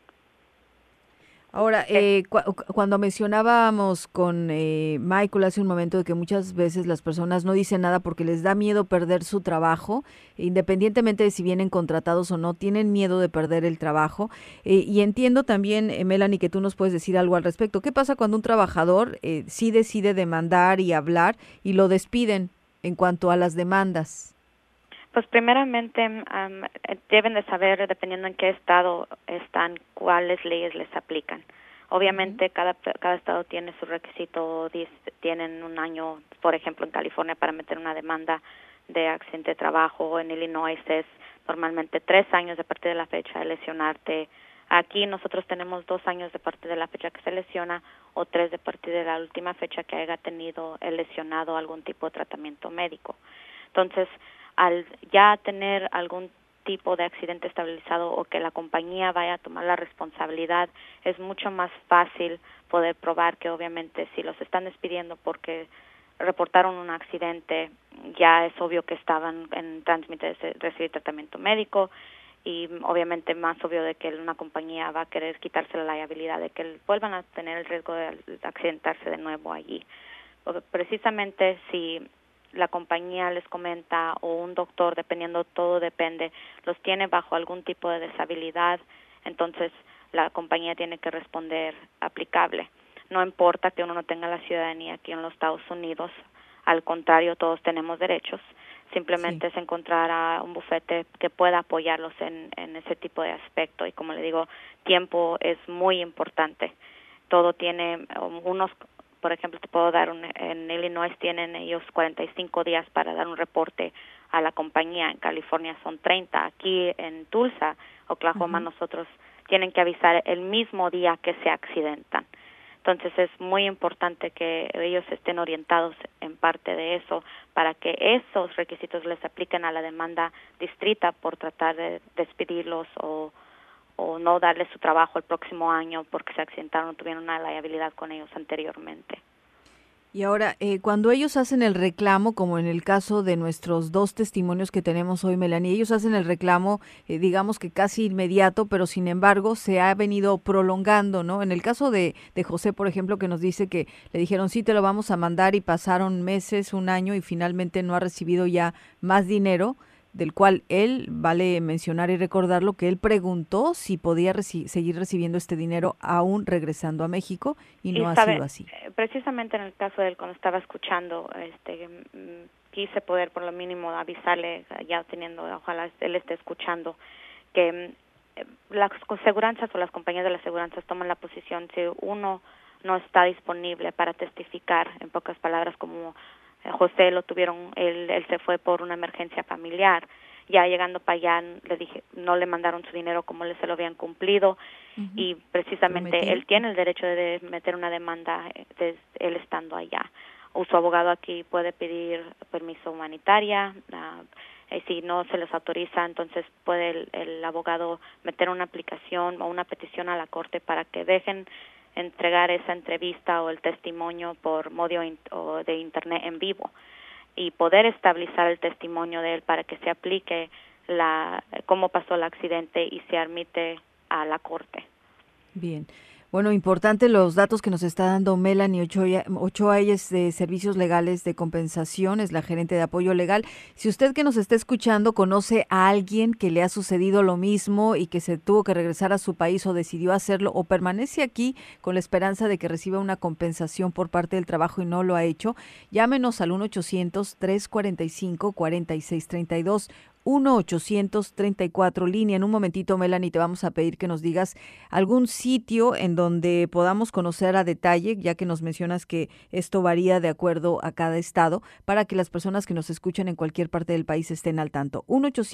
Ahora, cuando mencionábamos con Michael hace un momento de que muchas veces las personas no dicen nada porque les da miedo perder su trabajo, independientemente de si vienen contratados o no, tienen miedo de perder el trabajo. Y entiendo también, Melanie, que tú nos puedes decir algo al respecto. ¿Qué pasa cuando un trabajador sí decide demandar y hablar y lo despiden en cuanto a las demandas? Pues primeramente deben de saber, dependiendo en qué estado están, cuáles leyes les aplican. Obviamente cada estado tiene su requisito, tienen un año, por ejemplo en California para meter una demanda de accidente de trabajo, en Illinois es normalmente 3 años de partir de la fecha de lesionarte. Aquí nosotros tenemos 2 años de partir de la fecha que se lesiona o 3 de partir de la última fecha que haya tenido el lesionado algún tipo de tratamiento médico. Entonces, al ya tener algún tipo de accidente estabilizado o que la compañía vaya a tomar la responsabilidad, es mucho más fácil poder probar que obviamente si los están despidiendo porque reportaron un accidente, ya es obvio que estaban en trámite de recibir tratamiento médico y obviamente más obvio de que una compañía va a querer quitarse la liabilidad de que vuelvan a tener el riesgo de accidentarse de nuevo allí. Precisamente si la compañía les comenta o un doctor, dependiendo, todo depende, los tiene bajo algún tipo de deshabilidad, entonces la compañía tiene que responder aplicable. No importa que uno no tenga la ciudadanía aquí en los Estados Unidos, al contrario, todos tenemos derechos. Simplemente es encontrar a un bufete que pueda apoyarlos en ese tipo de aspecto. Y como le digo, tiempo es muy importante. todo tiene unos, por ejemplo, te puedo dar en Illinois tienen ellos 45 días para dar un reporte a la compañía, en California son 30, aquí en Tulsa, Oklahoma, nosotros tienen que avisar el mismo día que se accidentan. Entonces es muy importante que ellos estén orientados en parte de eso para que esos requisitos les apliquen a la demanda distrita por tratar de despedirlos o no darles su trabajo el próximo año porque se accidentaron o tuvieron una liabilidad con ellos anteriormente. Y ahora, cuando ellos hacen el reclamo, como en el caso de nuestros 2 testimonios que tenemos hoy, Melanie, ellos hacen el reclamo, digamos que casi inmediato, pero sin embargo se ha venido prolongando, ¿no? En el caso de José, por ejemplo, que nos dice que le dijeron, sí, te lo vamos a mandar y pasaron meses, un año y finalmente no ha recibido ya más dinero, del cual él, vale mencionar y recordarlo, que él preguntó si podía seguir recibiendo este dinero aún regresando a México y no ha sido así. Precisamente en el caso de él, cuando estaba escuchando, quise poder por lo mínimo avisarle, ya teniendo, ojalá él esté escuchando, que las aseguranzas o las compañías de las aseguranzas toman la posición si uno no está disponible para testificar, en pocas palabras, como José lo tuvieron, él se fue por una emergencia familiar. Ya llegando para allá, le dije, no le mandaron su dinero como se lo habían cumplido y precisamente él tiene el derecho de meter una demanda él estando allá. O su abogado aquí puede pedir permiso humanitaria, si no se les autoriza, entonces puede el abogado meter una aplicación o una petición a la corte para que dejen entregar esa entrevista o el testimonio por medio de internet en vivo y poder establecer el testimonio de él para que se aplique cómo pasó el accidente y se admite a la corte. Bien. Bueno, importante los datos que nos está dando Melanie Ochoa, ella es de Servicios Legales de Compensación, es la gerente de apoyo legal. Si usted que nos está escuchando conoce a alguien que le ha sucedido lo mismo y que se tuvo que regresar a su país o decidió hacerlo o permanece aquí con la esperanza de que reciba una compensación por parte del trabajo y no lo ha hecho, llámenos al 1-800-345-4632. 1-834 línea. En un momentito, Melanie, te vamos a pedir que nos digas algún sitio en donde podamos conocer a detalle, ya que nos mencionas que esto varía de acuerdo a cada estado, para que las personas que nos escuchan en cualquier parte del país estén al tanto.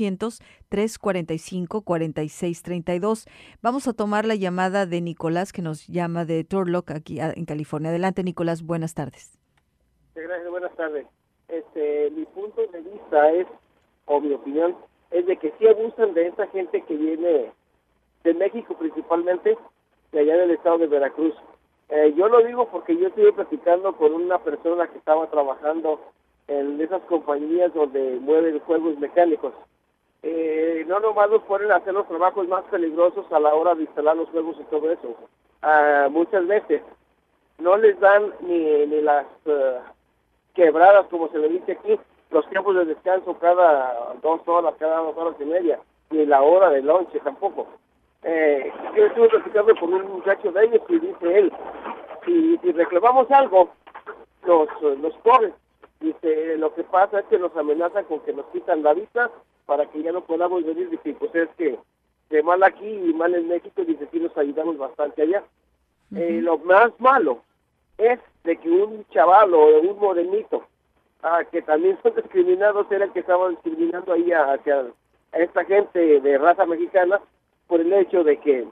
1-800-345-4632. Vamos a tomar la llamada de Nicolás, que nos llama de Turlock, aquí en California. Adelante, Nicolás, buenas tardes. Gracias, buenas tardes. Mi punto de vista o mi opinión, es de que sí abusan de esta gente que viene de México principalmente, de allá del estado de Veracruz. Yo lo digo porque yo estuve platicando con una persona que estaba trabajando en esas compañías donde mueven juegos mecánicos. No nomás los ponen a hacer los trabajos más peligrosos a la hora de instalar los juegos y todo eso. Muchas veces no les dan ni las quebradas, como se le dice aquí, los tiempos de descanso cada 2 horas, cada 2 horas y media, ni la hora de lonche tampoco. Yo estuve platicando con un muchacho de ellos y dice él, si reclamamos algo, nos corren. Dice, lo que pasa es que nos amenazan con que nos quitan la visa para que ya no podamos venir. Dice, pues es que de mal aquí y mal en México, dice, sí nos ayudamos bastante allá. Lo más malo es de que un chaval o un morenito, que también son discriminados, era el que estaba discriminando ahí hacia esta gente de raza mexicana por el hecho de que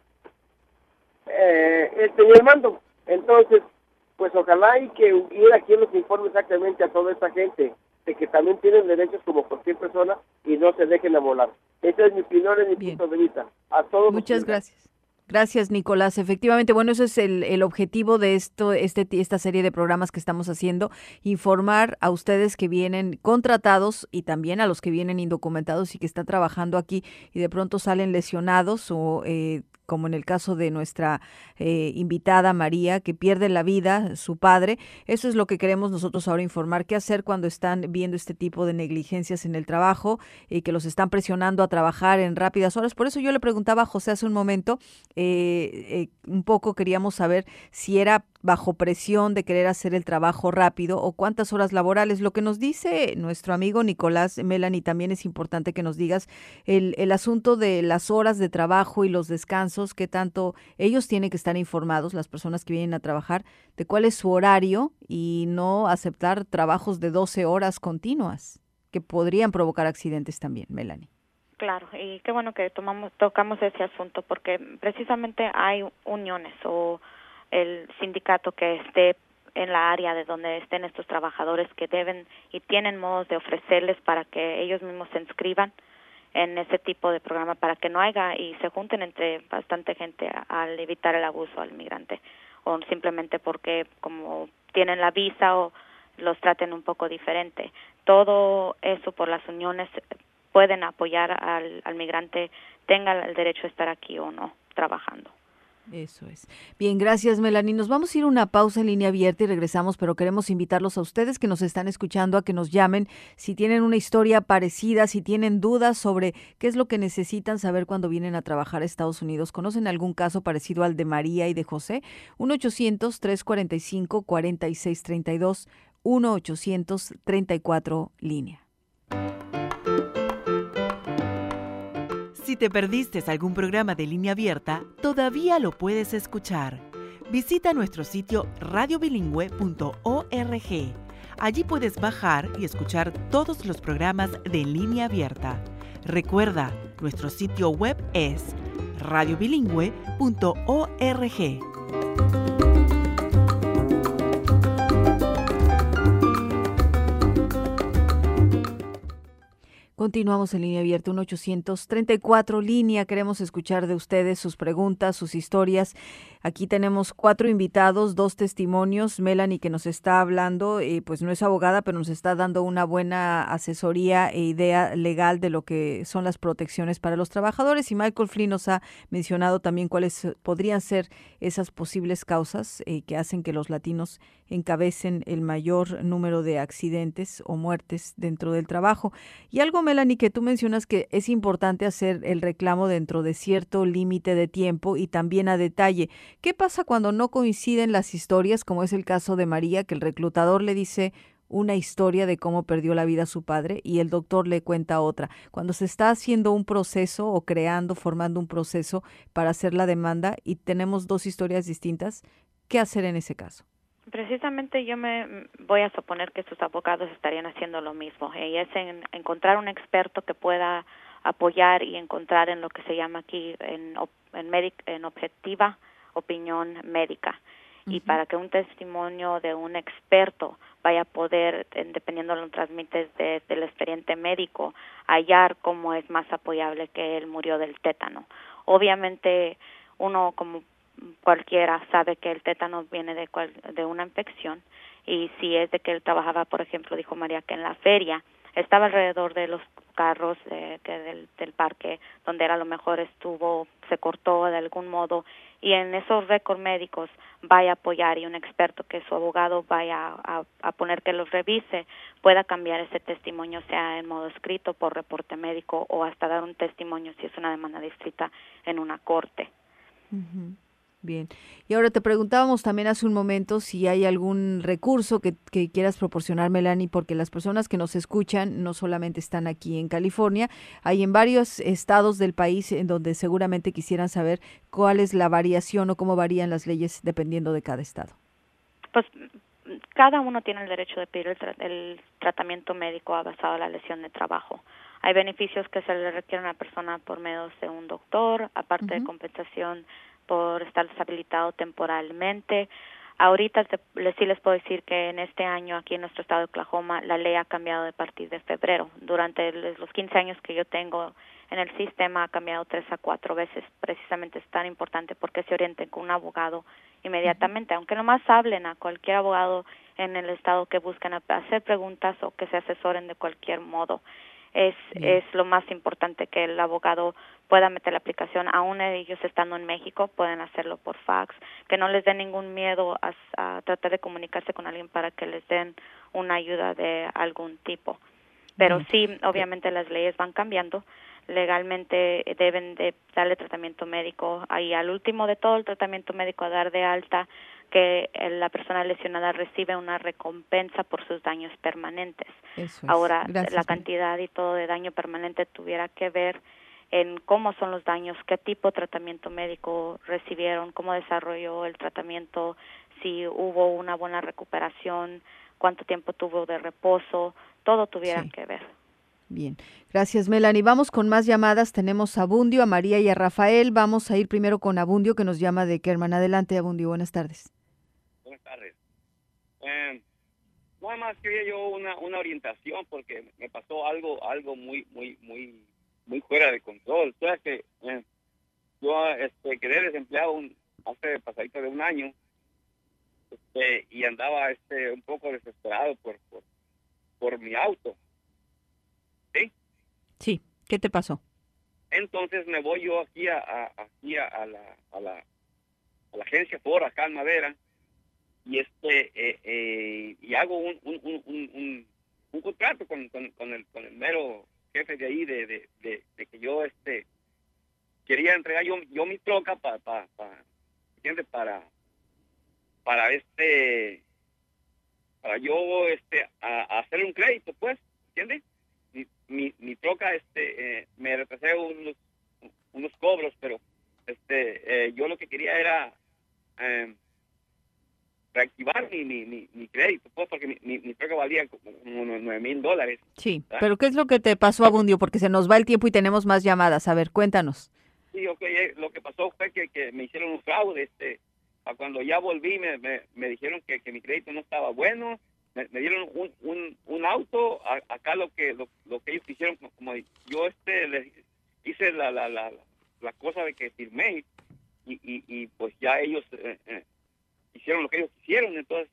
él tenía el mando. Entonces, pues ojalá y que hubiera quien nos informe exactamente a toda esta gente de que también tienen derechos como cualquier persona y no se dejen amolar. Esa es mi opinión, es mi punto de vista. A todos. Muchas gracias. Gracias, Nicolás. Efectivamente, bueno, eso es el objetivo de esta serie de programas que estamos haciendo, informar a ustedes que vienen contratados y también a los que vienen indocumentados y que están trabajando aquí y de pronto salen lesionados o como en el caso de nuestra invitada María, que pierde la vida, su padre. Eso es lo que queremos nosotros ahora informar, qué hacer cuando están viendo este tipo de negligencias en el trabajo y que los están presionando a trabajar en rápidas horas. Por eso yo le preguntaba a José hace un momento, un poco queríamos saber si era bajo presión de querer hacer el trabajo rápido o cuántas horas laborales. Lo que nos dice nuestro amigo Nicolás, Melanie, también es importante que nos digas el asunto de las horas de trabajo y los descansos, qué tanto ellos tienen que estar informados, las personas que vienen a trabajar, de cuál es su horario y no aceptar trabajos de 12 horas continuas que podrían provocar accidentes también, Melanie. Claro, y qué bueno que tocamos ese asunto, porque precisamente hay uniones o el sindicato que esté en la área de donde estén estos trabajadores que deben y tienen modos de ofrecerles para que ellos mismos se inscriban en ese tipo de programa para que no haya y se junten entre bastante gente al evitar el abuso al migrante o simplemente porque como tienen la visa o los traten un poco diferente. Todo eso por las uniones pueden apoyar al migrante, tenga el derecho a estar aquí o no trabajando. Eso es. Bien, gracias, Melanie. Nos vamos a ir a una pausa en línea abierta y regresamos, pero queremos invitarlos a ustedes que nos están escuchando a que nos llamen si tienen una historia parecida, si tienen dudas sobre qué es lo que necesitan saber cuando vienen a trabajar a Estados Unidos. ¿Conocen algún caso parecido al de María y de José? 1-800-345-4632, 1-800-34-LÍNEA. Si te perdiste algún programa de Línea Abierta, todavía lo puedes escuchar. Visita nuestro sitio radiobilingüe.org. Allí puedes bajar y escuchar todos los programas de Línea Abierta. Recuerda, nuestro sitio web es radiobilingüe.org. Continuamos en línea abierta, 1-834 línea. Queremos escuchar de ustedes sus preguntas, sus historias. Aquí tenemos 4 invitados, 2 testimonios. Melanie, que nos está hablando, pues no es abogada, pero nos está dando una buena asesoría e idea legal de lo que son las protecciones para los trabajadores. Y Michael Flynn nos ha mencionado también cuáles podrían ser esas posibles causas que hacen que los latinos encabecen el mayor número de accidentes o muertes dentro del trabajo. Y algo, Melanie, que tú mencionas que es importante hacer el reclamo dentro de cierto límite de tiempo y también a detalle. ¿Qué pasa cuando no coinciden las historias, como es el caso de María, que el reclutador le dice una historia de cómo perdió la vida su padre y el doctor le cuenta otra? Cuando se está haciendo un proceso o formando un proceso para hacer la demanda y tenemos 2 historias distintas, ¿qué hacer en ese caso? Precisamente yo me voy a suponer que sus abogados estarían haciendo lo mismo, y es encontrar un experto que pueda apoyar y encontrar en lo que se llama aquí en objetiva opinión médica. Uh-huh. Y para que un testimonio de un experto vaya a poder, dependiendo de lo que transmites del expediente médico, hallar cómo es más apoyable que él murió del tétano. Obviamente uno como cualquiera sabe que el tétano viene de una infección, y si es de que él trabajaba, por ejemplo, dijo María, que en la feria estaba alrededor de los carros del parque donde a lo mejor se cortó de algún modo, y en esos récords médicos vaya a apoyar, y un experto que su abogado vaya a poner que los revise, pueda cambiar ese testimonio, sea en modo escrito, por reporte médico, o hasta dar un testimonio si es una demanda distrita en una corte. Uh-huh. Bien. Y ahora te preguntábamos también hace un momento si hay algún recurso que quieras proporcionar, Melanie, porque las personas que nos escuchan no solamente están aquí en California, hay en varios estados del país en donde seguramente quisieran saber cuál es la variación o cómo varían las leyes dependiendo de cada estado. Pues cada uno tiene el derecho de pedir el tratamiento médico basado en la lesión de trabajo. Hay beneficios que se le requieren a la persona por medio de un doctor, aparte de compensación por estar deshabilitado temporalmente. Ahorita sí les puedo decir que en este año aquí en nuestro estado de Oklahoma la ley ha cambiado a partir de febrero. Durante los 15 años que yo tengo en el sistema ha cambiado 3 a 4 veces. Precisamente es tan importante porque se orienten con un abogado inmediatamente, aunque nomás hablen a cualquier abogado en el estado que busquen hacer preguntas o que se asesoren de cualquier modo. Es lo más importante, que el abogado pueda meter la aplicación, aún ellos estando en México, pueden hacerlo por fax, que no les dé ningún miedo a tratar de comunicarse con alguien para que les den una ayuda de algún tipo. Pero sí, obviamente las leyes van cambiando, legalmente deben de darle tratamiento médico, y al último de todo el tratamiento médico a dar de alta, que la persona lesionada recibe una recompensa por sus daños permanentes. Eso es. Ahora, Gracias, la cantidad y todo de daño permanente tuviera que ver en cómo son los daños, qué tipo de tratamiento médico recibieron, cómo desarrolló el tratamiento, si hubo una buena recuperación, cuánto tiempo tuvo de reposo, todo tuviera que ver. Bien, gracias Melanie. Vamos con más llamadas. Tenemos a Abundio, a María y a Rafael. Vamos a ir primero con Abundio, que nos llama de Kerman. Adelante, Abundio, buenas tardes. Buenas tardes. Nada más quería yo una orientación porque me pasó algo muy fuera de control. O sea que yo quedé desempleado hace pasadito de un año y andaba un poco desesperado por mi auto. ¿Sí? Sí, ¿qué te pasó? Entonces me voy yo aquí a la agencia Ford acá en Madera y y hago un contrato con el mero jefe de ahí de que yo quería entregar yo mi troca para yo hacer un crédito, pues, ¿entiendes? Mi troca me retrasé unos cobros, pero yo lo que quería era reactivar mi crédito, pues, porque mi troca valía como $9,000. Sí, ¿verdad? pero ¿qué es lo que te pasó, Abundio? Porque se nos va el tiempo y tenemos más llamadas. A ver, cuéntanos. Sí, lo que pasó fue que me hicieron un fraude. Cuando ya volví me dijeron que mi crédito no estaba bueno. Me dieron un auto. Acá lo que ellos hicieron, como yo les hice la cosa de que firmé y pues ya ellos hicieron lo que ellos quisieron. Entonces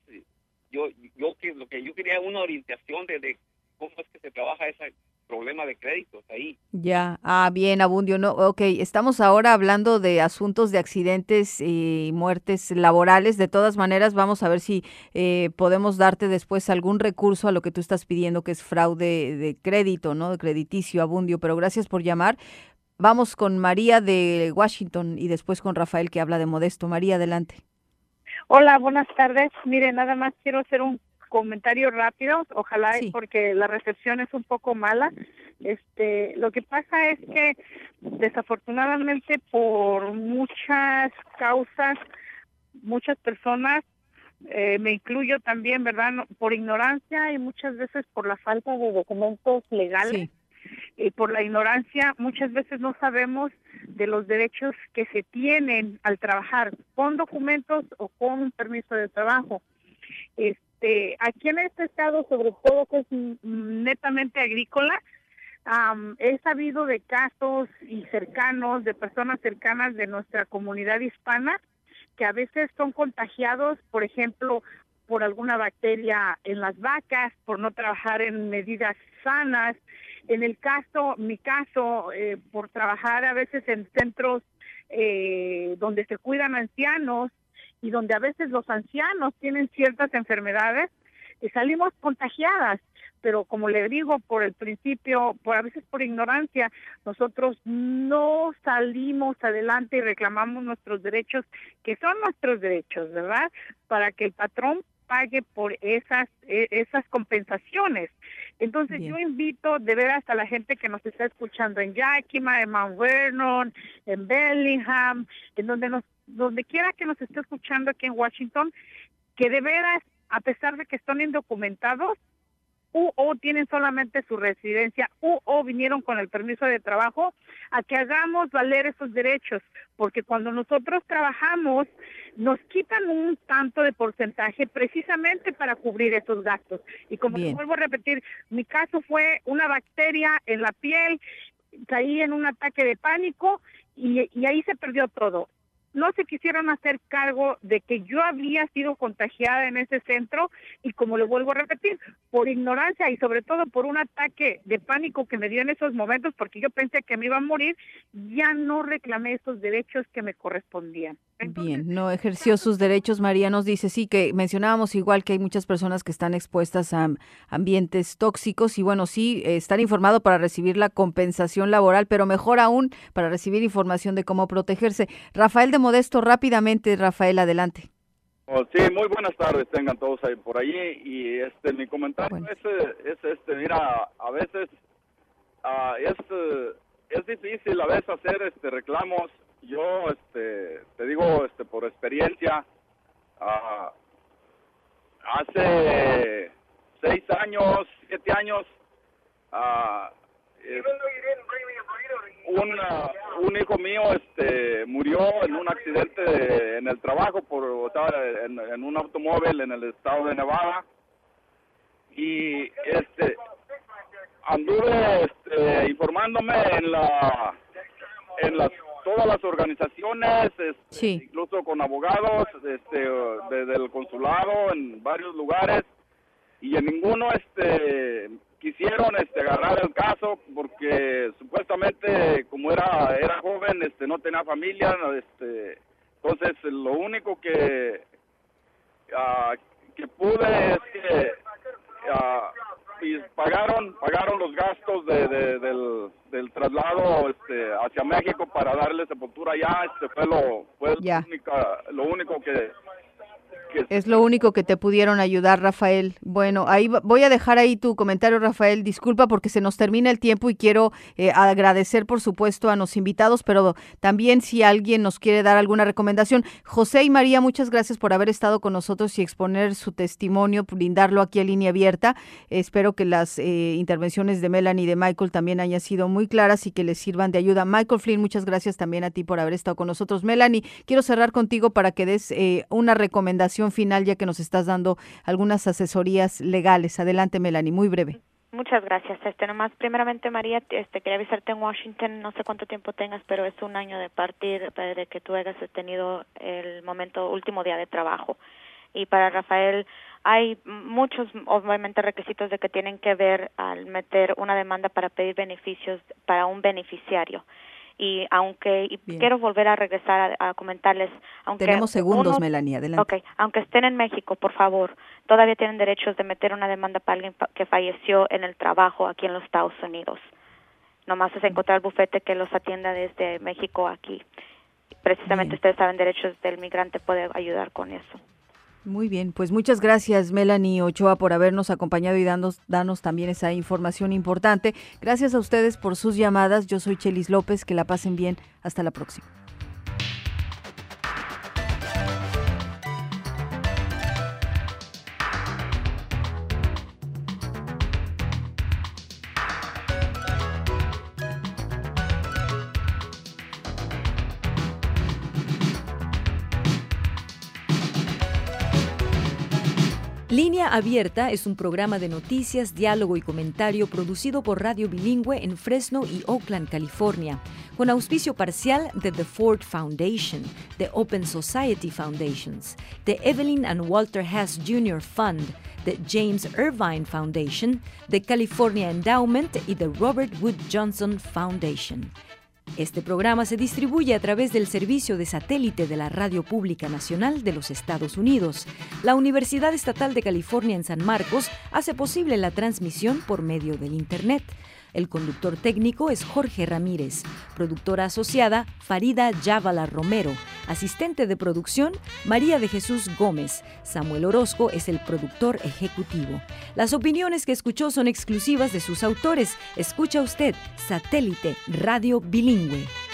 lo que yo quería una orientación de cómo es que se trabaja ese problema de créditos ahí. Ya, bien, Abundio, no, okay, estamos ahora hablando de asuntos de accidentes y muertes laborales. De todas maneras, vamos a ver si podemos darte después algún recurso a lo que tú estás pidiendo, que es fraude de crédito, ¿no? De crediticio, Abundio, pero gracias por llamar. Vamos con María de Washington y después con Rafael, que habla de Modesto. María, adelante. Hola, buenas tardes. Mire, nada más quiero hacer un comentario rápido, ojalá, porque la recepción es un poco mala. Lo que pasa es que desafortunadamente por muchas causas, muchas personas, me incluyo también, ¿verdad? Por ignorancia y muchas veces por la falta de documentos legales. Y por la ignorancia muchas veces no sabemos de los derechos que se tienen al trabajar con documentos o con un permiso de trabajo. Aquí en este estado, sobre todo que es netamente agrícola, he sabido de casos y cercanos, de personas cercanas de nuestra comunidad hispana, que a veces son contagiados, por ejemplo, por alguna bacteria en las vacas, por no trabajar en medidas sanas. En mi caso, por trabajar a veces en centros donde se cuidan ancianos y donde a veces los ancianos tienen ciertas enfermedades, salimos contagiadas. Pero como le digo, por el principio, a veces por ignorancia, nosotros no salimos adelante y reclamamos nuestros derechos, que son nuestros derechos, ¿verdad? Para que el patrón pague por esas compensaciones. Entonces yo invito de veras a la gente que nos está escuchando en Yakima, en Mount Vernon, en Bellingham, en donde quiera que nos esté escuchando aquí en Washington, que de veras, a pesar de que están indocumentados, o tienen solamente su residencia, o vinieron con el permiso de trabajo, a que hagamos valer esos derechos, porque cuando nosotros trabajamos, nos quitan un tanto de porcentaje precisamente para cubrir esos gastos. Y como les vuelvo a repetir, mi caso fue una bacteria en la piel, caí en un ataque de pánico y ahí se perdió todo. No se quisieron hacer cargo de que yo había sido contagiada en ese centro y, como le vuelvo a repetir, por ignorancia y sobre todo por un ataque de pánico que me dio en esos momentos, porque yo pensé que me iba a morir, ya no reclamé esos derechos que me correspondían. Bien, no ejerció sus derechos. María nos dice, sí, que mencionábamos igual que hay muchas personas que están expuestas a ambientes tóxicos y bueno, sí, estar informado para recibir la compensación laboral, pero mejor aún para recibir información de cómo protegerse. Rafael de Modesto, rápidamente, Rafael, adelante. Sí, muy buenas tardes tengan todos ahí por allí. Y mi comentario es mira, a veces es difícil a veces hacer reclamos. Yo te digo por experiencia, hace 6 años, 7 años, un hijo mío murió en un accidente en el trabajo estaba en un automóvil en el estado de Nevada, y anduve informándome en todas las organizaciones, incluso con abogados desde el consulado en varios lugares, y en ninguno quisieron agarrar el caso porque supuestamente como era joven, no tenía familia, entonces lo único que pude es que y pagaron los gastos del traslado hacia México para darle sepultura allá. Lo único que es lo único que te pudieron ayudar, Rafael. Bueno, ahí voy a dejar ahí tu comentario, Rafael. Disculpa porque se nos termina el tiempo y quiero agradecer, por supuesto, a los invitados, pero también si alguien nos quiere dar alguna recomendación. José y María, muchas gracias por haber estado con nosotros y exponer su testimonio, brindarlo aquí a Línea Abierta. Espero que las intervenciones de Melanie y de Michael también hayan sido muy claras y que les sirvan de ayuda. Michael Flynn, muchas gracias también a ti por haber estado con nosotros. Melanie, quiero cerrar contigo para que des una recomendación final, ya que nos estás dando algunas asesorías legales. Adelante, Melanie, muy breve. Muchas gracias. Nomás, primeramente, María, quería avisarte en Washington, no sé cuánto tiempo tengas, pero es 1 año de partir, de que tú hayas tenido el último día de trabajo. Y para Rafael, hay muchos, obviamente, requisitos de que tienen que ver al meter una demanda para pedir beneficios para un beneficiario. Y quiero volver a regresar a comentarles, aunque tenemos segundos, Melanie, adelante. Okay, aunque estén en México, por favor, todavía tienen derechos de meter una demanda para alguien que falleció en el trabajo aquí en los Estados Unidos. Nomás es encontrar el bufete que los atienda desde México aquí. Precisamente ustedes saben, derechos del migrante puede ayudar con eso. Muy bien, pues muchas gracias, Melanie Ochoa, por habernos acompañado y darnos también esa información importante. Gracias a ustedes por sus llamadas. Yo soy Chelis López, que la pasen bien. Hasta la próxima. Línea Abierta es un programa de noticias, diálogo y comentario producido por Radio Bilingüe en Fresno y Oakland, California, con auspicio parcial de The Ford Foundation, de Open Society Foundations, de Evelyn and Walter Hess Jr. Fund, de James Irvine Foundation, de California Endowment y de Robert Wood Johnson Foundation. Este programa se distribuye a través del servicio de satélite de la Radio Pública Nacional de los Estados Unidos. La Universidad Estatal de California en San Marcos hace posible la transmisión por medio del Internet. El conductor técnico es Jorge Ramírez, productora asociada Farida Yavala Romero, asistente de producción María de Jesús Gómez, Samuel Orozco es el productor ejecutivo. Las opiniones que escuchó son exclusivas de sus autores. Escucha usted Satélite Radio Bilingüe.